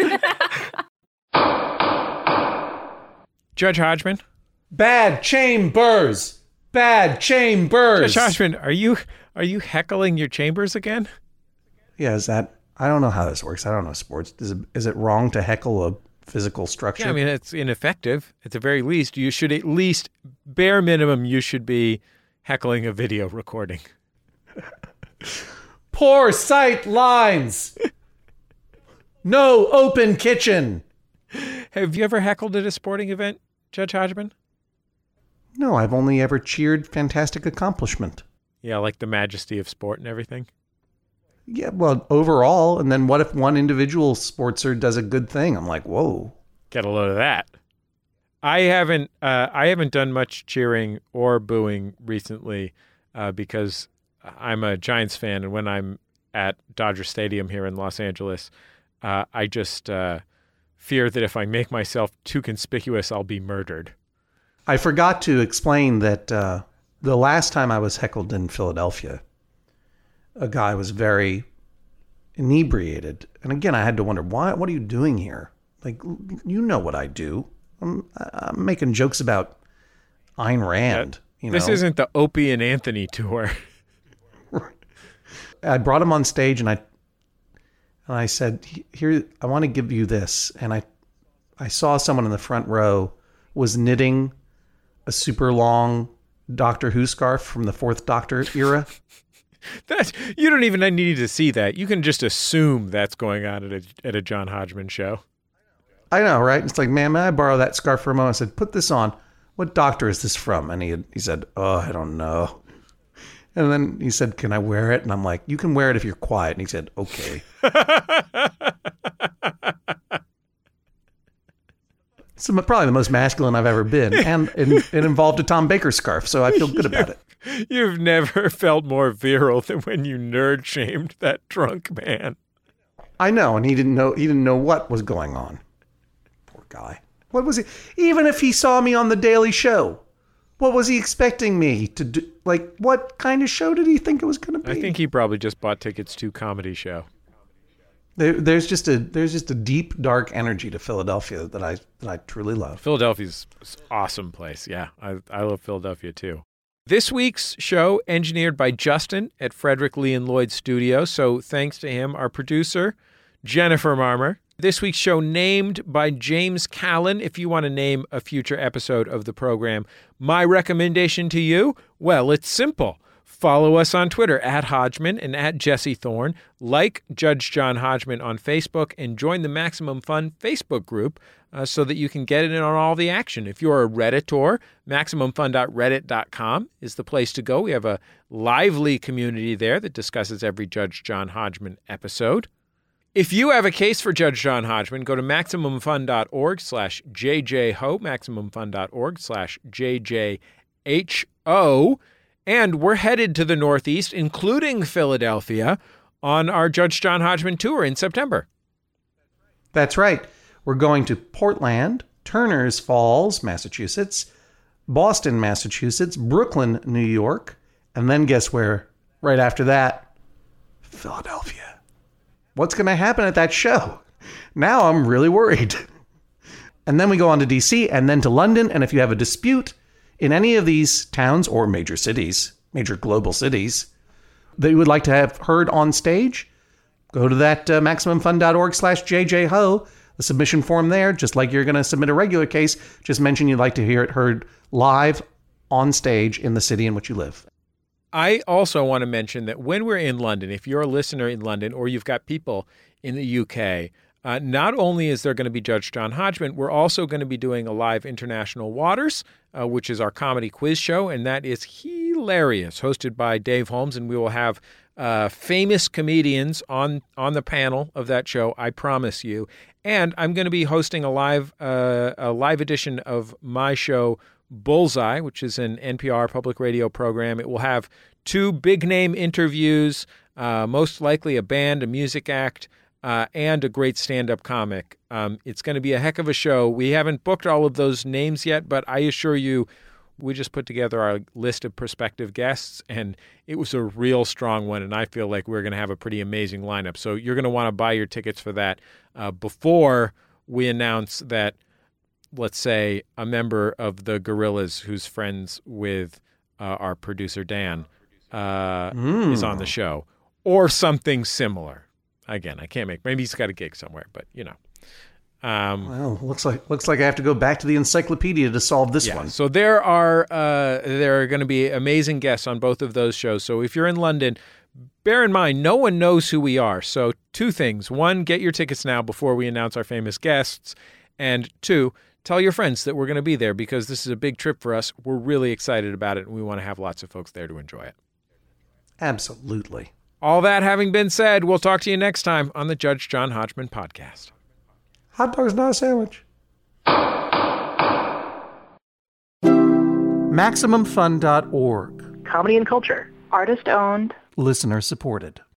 Judge Hodgman? Bad chambers. Bad chambers. Judge Hodgman, are you heckling your chambers again? Yeah, I don't know how this works. I don't know sports. Is it wrong to heckle a physical structure? Yeah, I mean, it's ineffective. At the very least, you should at least, bare minimum, you should be heckling a video recording. Poor sight lines. No open kitchen. Have you ever heckled at a sporting event, Judge Hodgman? No, I've only ever cheered fantastic accomplishment. Yeah, like the majesty of sport and everything. Yeah, well, overall, and then what if one individual sportster does a good thing? I'm like, whoa. Get a load of that. I haven't done much cheering or booing recently because I'm a Giants fan, and when I'm at Dodger Stadium here in Los Angeles, I just fear that if I make myself too conspicuous, I'll be murdered. I forgot to explain that the last time I was heckled in Philadelphia, a guy was very inebriated. And again, I had to wonder, why? What are you doing here? Like, you know what I do. I'm making jokes about Ayn Rand. This isn't the Opie and Anthony tour. I brought him on stage and I said, "Here, I want to give you this." And I saw someone in the front row was knitting a super long Doctor Who scarf from the Fourth Doctor era. You don't even need to see that. You can just assume that's going on at a John Hodgman show. I know, right? It's like, man, may I borrow that scarf for a moment? I said, put this on. What doctor is this from? And he said, oh, I don't know. And then he said, can I wear it? And I'm like, you can wear it if you're quiet. And he said, okay. It's probably the most masculine I've ever been. And it involved a Tom Baker scarf, so I feel good about it. You've never felt more virile than when you nerd shamed that drunk man. I know, and he didn't know what was going on. Poor guy. What was he? Even if he saw me on The Daily Show, what was he expecting me to do? Like, what kind of show did he think it was going to be? I think he probably just bought tickets to a comedy show. There's just a deep, dark energy to Philadelphia that I truly love. Philadelphia's an awesome place. Yeah, I love Philadelphia too. This week's show engineered by Justin at Frederick Lee and Lloyd Studio. So thanks to him. Our producer, Jennifer Marmer. This week's show named by James Callan. If you want to name a future episode of the program, my recommendation to you, well, it's simple. Follow us on Twitter at Hodgman and at Jesse Thorne. Like Judge John Hodgman on Facebook and join the Maximum Fun Facebook group so that you can get in on all the action. If you're a Redditor, MaximumFun.reddit.com is the place to go. We have a lively community there that discusses every Judge John Hodgman episode. If you have a case for Judge John Hodgman, go to MaximumFun.org/JJHo, MaximumFun.org/JJHO. And we're headed to the Northeast, including Philadelphia, on our Judge John Hodgman tour in September. That's right. We're going to Portland, Turners Falls, Massachusetts, Boston, Massachusetts, Brooklyn, New York, and then guess where? Right after that, Philadelphia. What's going to happen at that show? Now I'm really worried. And then we go on to DC and then to London. And if you have a dispute in any of these towns or major cities, major global cities, that you would like to have heard on stage, go to that MaximumFun.org/JJHo, the submission form there, just like you're going to submit a regular case. Just mention you'd like to hear it heard live on stage in the city in which you live. I also want to mention that when we're in London, if you're a listener in London or you've got people in the UK, not only is there going to be Judge John Hodgman, we're also going to be doing a live International Waters, which is our comedy quiz show, and that is hilarious, hosted by Dave Holmes, and we will have famous comedians on the panel of that show, I promise you. And I'm going to be hosting a live edition of my show, Bullseye, which is an NPR public radio program. It will have 2 big-name interviews, most likely a band, a music act, and a great stand-up comic. It's going to be a heck of a show. We haven't booked all of those names yet, but I assure you, we just put together our list of prospective guests, and it was a real strong one, and I feel like we're going to have a pretty amazing lineup. So you're going to want to buy your tickets for that before we announce that, let's say, a member of the Gorillaz who's friends with our producer Dan is on the show, or something similar. Again, I can't make. Maybe he's got a gig somewhere, but you know. Well, looks like I have to go back to the encyclopedia to solve this one. So there are going to be amazing guests on both of those shows. So if you're in London, bear in mind, no one knows who we are. So 2 things: 1, get your tickets now before we announce our famous guests, and 2, tell your friends that we're going to be there because this is a big trip for us. We're really excited about it, and we want to have lots of folks there to enjoy it. Absolutely. All that having been said, we'll talk to you next time on the Judge John Hodgman podcast. Hot dog's not a sandwich. MaximumFun.org. Comedy and culture. Artist owned. Listener supported.